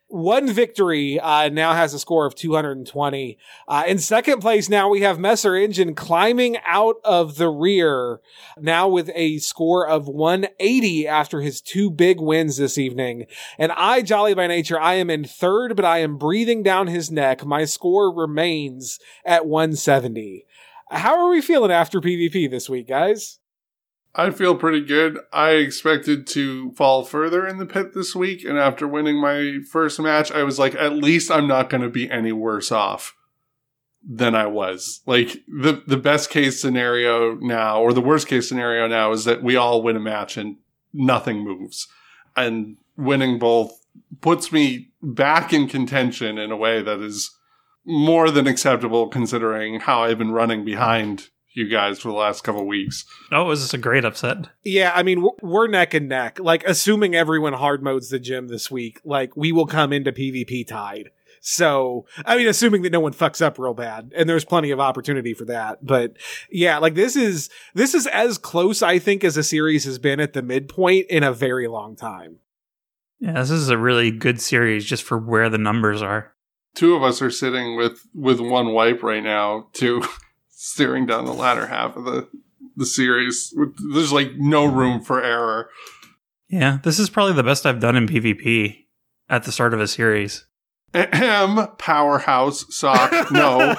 One victory, uh, now has a score of two hundred twenty. Uh, in second place now we have Messer Engine climbing out of the rear, now with a score of one eighty after his two big wins this evening. And I, Jolly by Nature, I am in third, but I am breathing down his neck. My score remains at one seventy. How are we feeling after PvP this week, guys? I feel pretty good. I expected to fall further in the pit this week, and after winning my first match, I was like, at least I'm not going to be any worse off than I was. Like, the, the best case scenario now, or the worst case scenario now, is that we all win a match and nothing moves. And winning both puts me back in contention in a way that is more than acceptable considering how I've been running behind you guys for the last couple of weeks. Oh, it was a great upset. Yeah, I mean, we're neck and neck. Like, assuming everyone hard modes the gym this week, like, we will come into PvP tied. So, I mean, assuming that no one fucks up real bad, and there's plenty of opportunity for that. But yeah, like, this is, this is as close, I think, as a series has been at the midpoint in a very long time. Yeah, this is a really good series just for where the numbers are. Two of us are sitting with, with one wipe right now, too. Staring down the latter half of the, the series. There's like no room for error. Yeah, this is probably the best I've done in PvP at the start of a series. Ahem, powerhouse sock. No.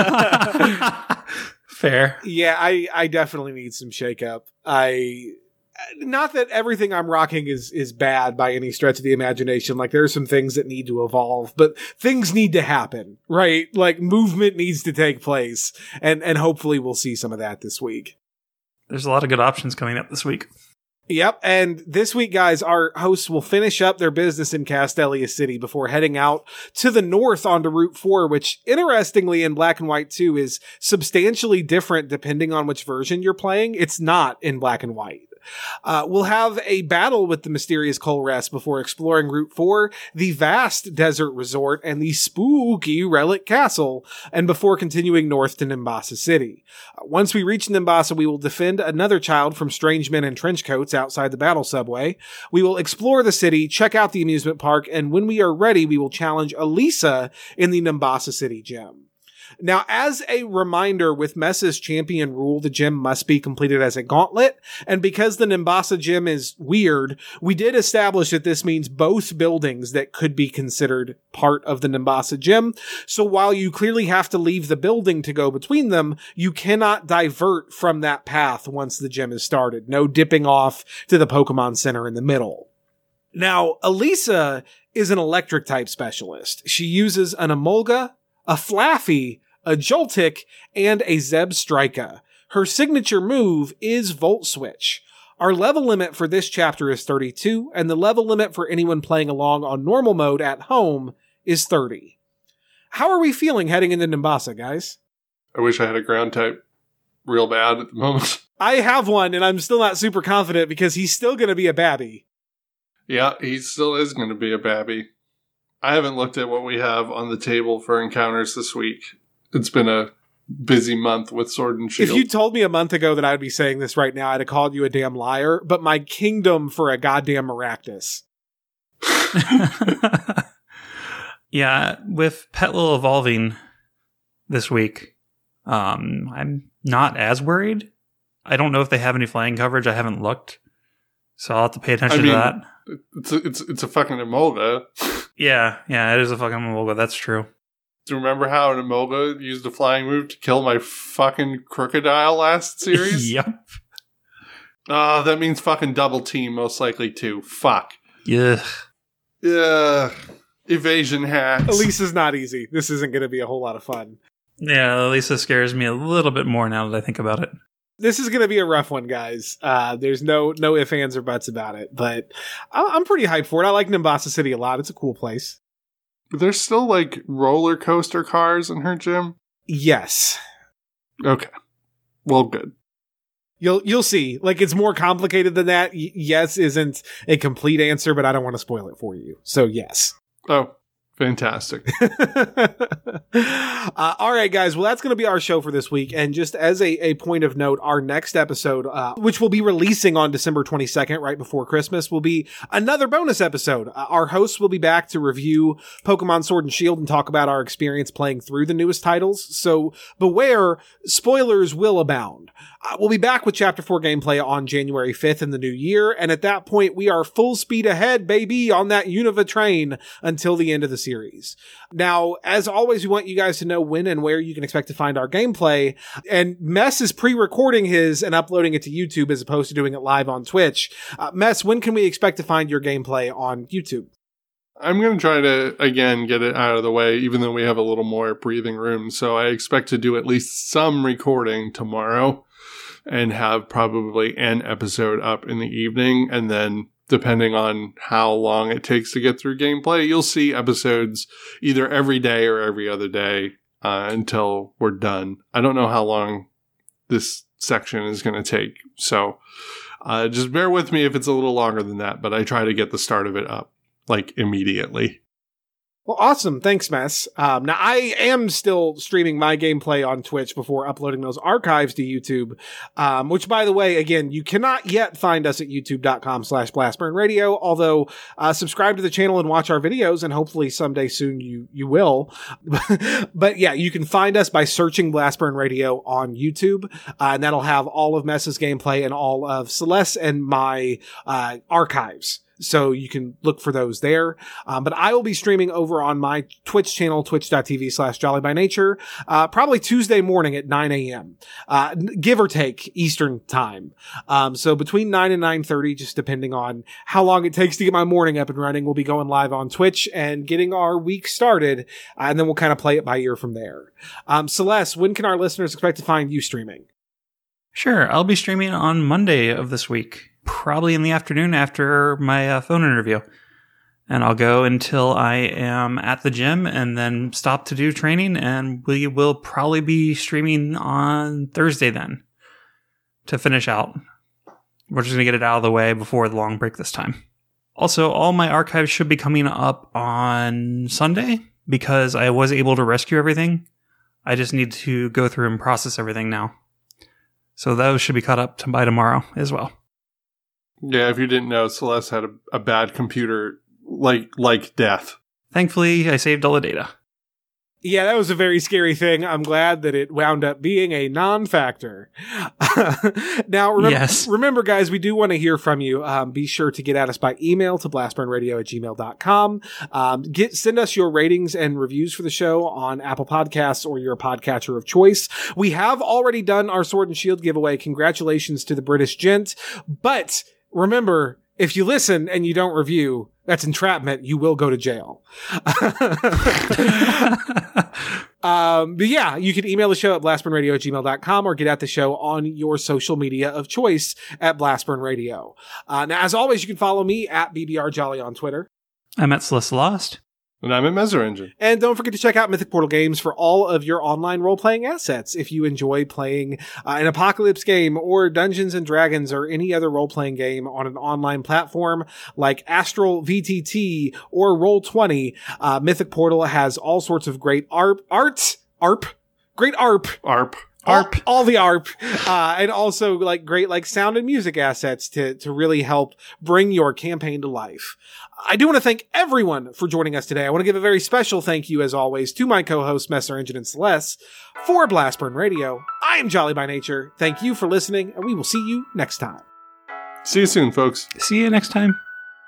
Fair. Yeah, I, I definitely need some shakeup. I... Not that everything I'm rocking is, is bad by any stretch of the imagination. Like, there are some things that need to evolve, but things need to happen, right? Like, movement needs to take place, and, and hopefully we'll see some of that this week. There's a lot of good options coming up this week. Yep, and this week, guys, our hosts will finish up their business in Castelia City before heading out to the north onto Route four, which, interestingly, in Black and White two is substantially different depending on which version you're playing. It's not in Black and White. Uh, we'll have a battle with the mysterious Colress before exploring Route four, the vast desert resort, and the spooky Relic Castle, and before continuing north to Nimbasa City. Uh, once we reach Nimbasa, we will defend another child from strange men in trench coats outside the battle subway. We will explore the city, check out the amusement park, and when we are ready, we will challenge Elisa in the Nimbasa City gym. Now, as a reminder, with Messa's champion rule, the gym must be completed as a gauntlet, and because the Nimbasa gym is weird, we did establish that this means both buildings that could be considered part of the Nimbasa gym, so while you clearly have to leave the building to go between them, you cannot divert from that path once the gym is started. No dipping off to the Pokemon Center in the middle. Now, Elisa is an electric-type specialist. She uses an Emolga, a Flaffy, a Joltik, and a Zebstrika. Her signature move is Volt Switch. Our level limit for this chapter is thirty-two, and the level limit for anyone playing along on normal mode at home is thirty. How are we feeling heading into Nimbasa, guys? I wish I had a ground type real bad at the moment. I have one, and I'm still not super confident because he's still going to be a Babby. Yeah, he still is going to be a Babby. I haven't looked at what we have on the table for encounters this week. It's been a busy month with Sword and Shield. If you told me a month ago that I would be saying this right now, I'd have called you a damn liar, but my kingdom for a goddamn Maractus. Yeah, with Petlil evolving this week, um, I'm not as worried. I don't know if they have any flying coverage. I haven't looked, so I'll have to pay attention I mean, to that. It's a, it's it's a fucking Emolga. Yeah, yeah, it is a fucking Emolga. That's true. Do you remember how an Emolga used a flying move to kill my fucking Crocodile last series? Yep. Oh, that means fucking double team, most likely too. Fuck. Yeah. Yeah. Evasion hacks. Elisa's not easy. This isn't going to be a whole lot of fun. Yeah, Elisa scares me a little bit more now that I think about it. This is going to be a rough one, guys. Uh, there's no no ifs, ands, or buts about it, but I- I'm pretty hyped for it. I like Nimbasa City a lot. It's a cool place. But there's still, like, roller coaster cars in her gym? Yes. Okay. Well, good. You'll you'll see. Like, it's more complicated than that. Y- yes isn't a complete answer, but I don't want to spoil it for you. So, yes. Oh, Fantastic. uh, all right, guys. Well, that's going to be our show for this week. And just as a, a point of note, our next episode, uh, which will be releasing on December twenty-second, right before Christmas, will be another bonus episode. Uh, our hosts will be back to review Pokemon Sword and Shield and talk about our experience playing through the newest titles. So beware, spoilers will abound. Uh, we'll be back with Chapter four gameplay on January fifth in the new year. And at that point, we are full speed ahead, baby, on that Unova train until the end of the series. Now, as always, we want you guys to know when and where you can expect to find our gameplay. And Mess is pre-recording his and uploading it to YouTube as opposed to doing it live on Twitch. Uh, Mess, when can we expect to find your gameplay on YouTube? I'm going to try to, again, get it out of the way, even though we have a little more breathing room. So I expect to do at least some recording tomorrow and have probably an episode up in the evening. And then depending on how long it takes to get through gameplay, you'll see episodes either every day or every other day uh, until we're done. I don't know how long this section is going to take. So uh, just bear with me if it's a little longer than that, but I try to get the start of it up like immediately. Well, awesome. Thanks, Mess. Um, now, I am still streaming my gameplay on Twitch before uploading those archives to YouTube, um, which, by the way, again, you cannot yet find us at youtube.com slash blastburnradio, although uh, subscribe to the channel and watch our videos, and hopefully someday soon you you will. But yeah, you can find us by searching Blastburn Radio on YouTube, uh, and that'll have all of Mess's gameplay and all of Celeste and my uh, archives. So you can look for those there. Um, but I will be streaming over on my Twitch channel, twitch.tv slash jolly by nature, uh, probably Tuesday morning at nine a.m., uh, give or take Eastern time. Um, so between nine and nine thirty, just depending on how long it takes to get my morning up and running, we'll be going live on Twitch and getting our week started. Uh, and then we'll kind of play it by ear from there. Um, Celeste, when can our listeners expect to find you streaming? Sure. I'll be streaming on Monday of this week. Probably in the afternoon after my uh, phone interview. And I'll go until I am at the gym and then stop to do training. And we will probably be streaming on Thursday then to finish out. We're just going to get it out of the way before the long break this time. Also, all my archives should be coming up on Sunday because I was able to rescue everything. I just need to go through and process everything now. So those should be caught up to by tomorrow as well. Yeah, if you didn't know, Celeste had a, a bad computer, like like death. Thankfully, I saved all the data. Yeah, that was a very scary thing. I'm glad that it wound up being a non-factor. Now, remember, yes. remember, guys, we do want to hear from you. Um, be sure to get at us by email to blastburnradio at gmail dot com. Um, get, send us your ratings and reviews for the show on Apple Podcasts or your podcatcher of choice. We have already done our Sword and Shield giveaway. Congratulations to the British gent. But remember, if you listen and you don't review, that's entrapment. You will go to jail. um, but yeah, you can email the show at blastburnradio at gmail dot com or get at the show on your social media of choice at Blastburn Radio. Uh, now, as always, you can follow me at B B R Jolly on Twitter. I'm at Celeste Lost. And I'm at Messer Engine. And don't forget to check out Mythic Portal Games for all of your online role-playing assets. If you enjoy playing uh, an Apocalypse game or Dungeons and Dragons or any other role-playing game on an online platform like Astral V T T or Roll twenty, uh, Mythic Portal has all sorts of great ARP, art, ARP, great ARP. ARP. ARP. All, all the ARP. Uh, and also like great like sound and music assets to, to really help bring your campaign to life. I do want to thank everyone for joining us today. I want to give a very special thank you, as always, to my co-hosts, Messer Engine and Celeste, for Blastburn Radio. I am Jolly by Nature. Thank you for listening, and we will see you next time. See you soon, folks. See you next time.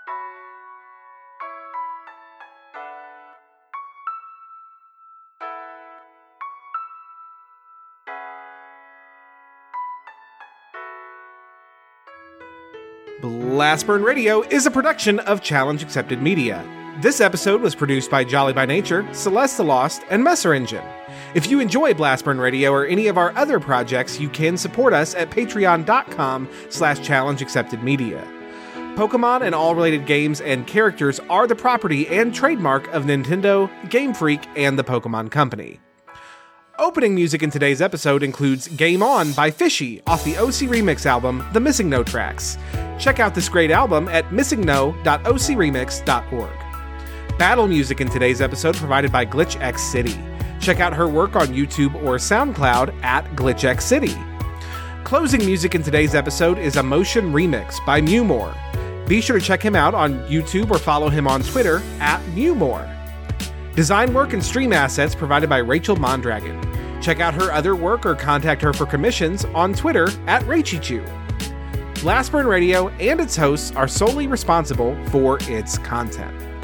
Blastburn Radio is a production of Challenge Accepted Media. This episode was produced by Jolly by Nature, Celeste the Lost, and Messer Engine. If you enjoy Blastburn Radio or any of our other projects, you can support us at patreon.com slash challenge accepted media. Pokemon and all related games and characters are the property and trademark of Nintendo, Game Freak, and the Pokemon Company. Opening music in today's episode includes Game On by Fishy off the O C Remix album, The Missing No Tracks. Check out this great album at missing no dot o c remix dot org. Battle music in today's episode provided by Glitch X City. Check out her work on YouTube or SoundCloud at Glitch X City. Closing music in today's episode is a Motion Remix by Mewmore. Be sure to check him out on YouTube or follow him on Twitter at Mewmore. Design work and stream assets provided by Rachel Mondragon. Check out her other work or contact her for commissions on Twitter at Raichichu. Blast Burn Radio and its hosts are solely responsible for its content.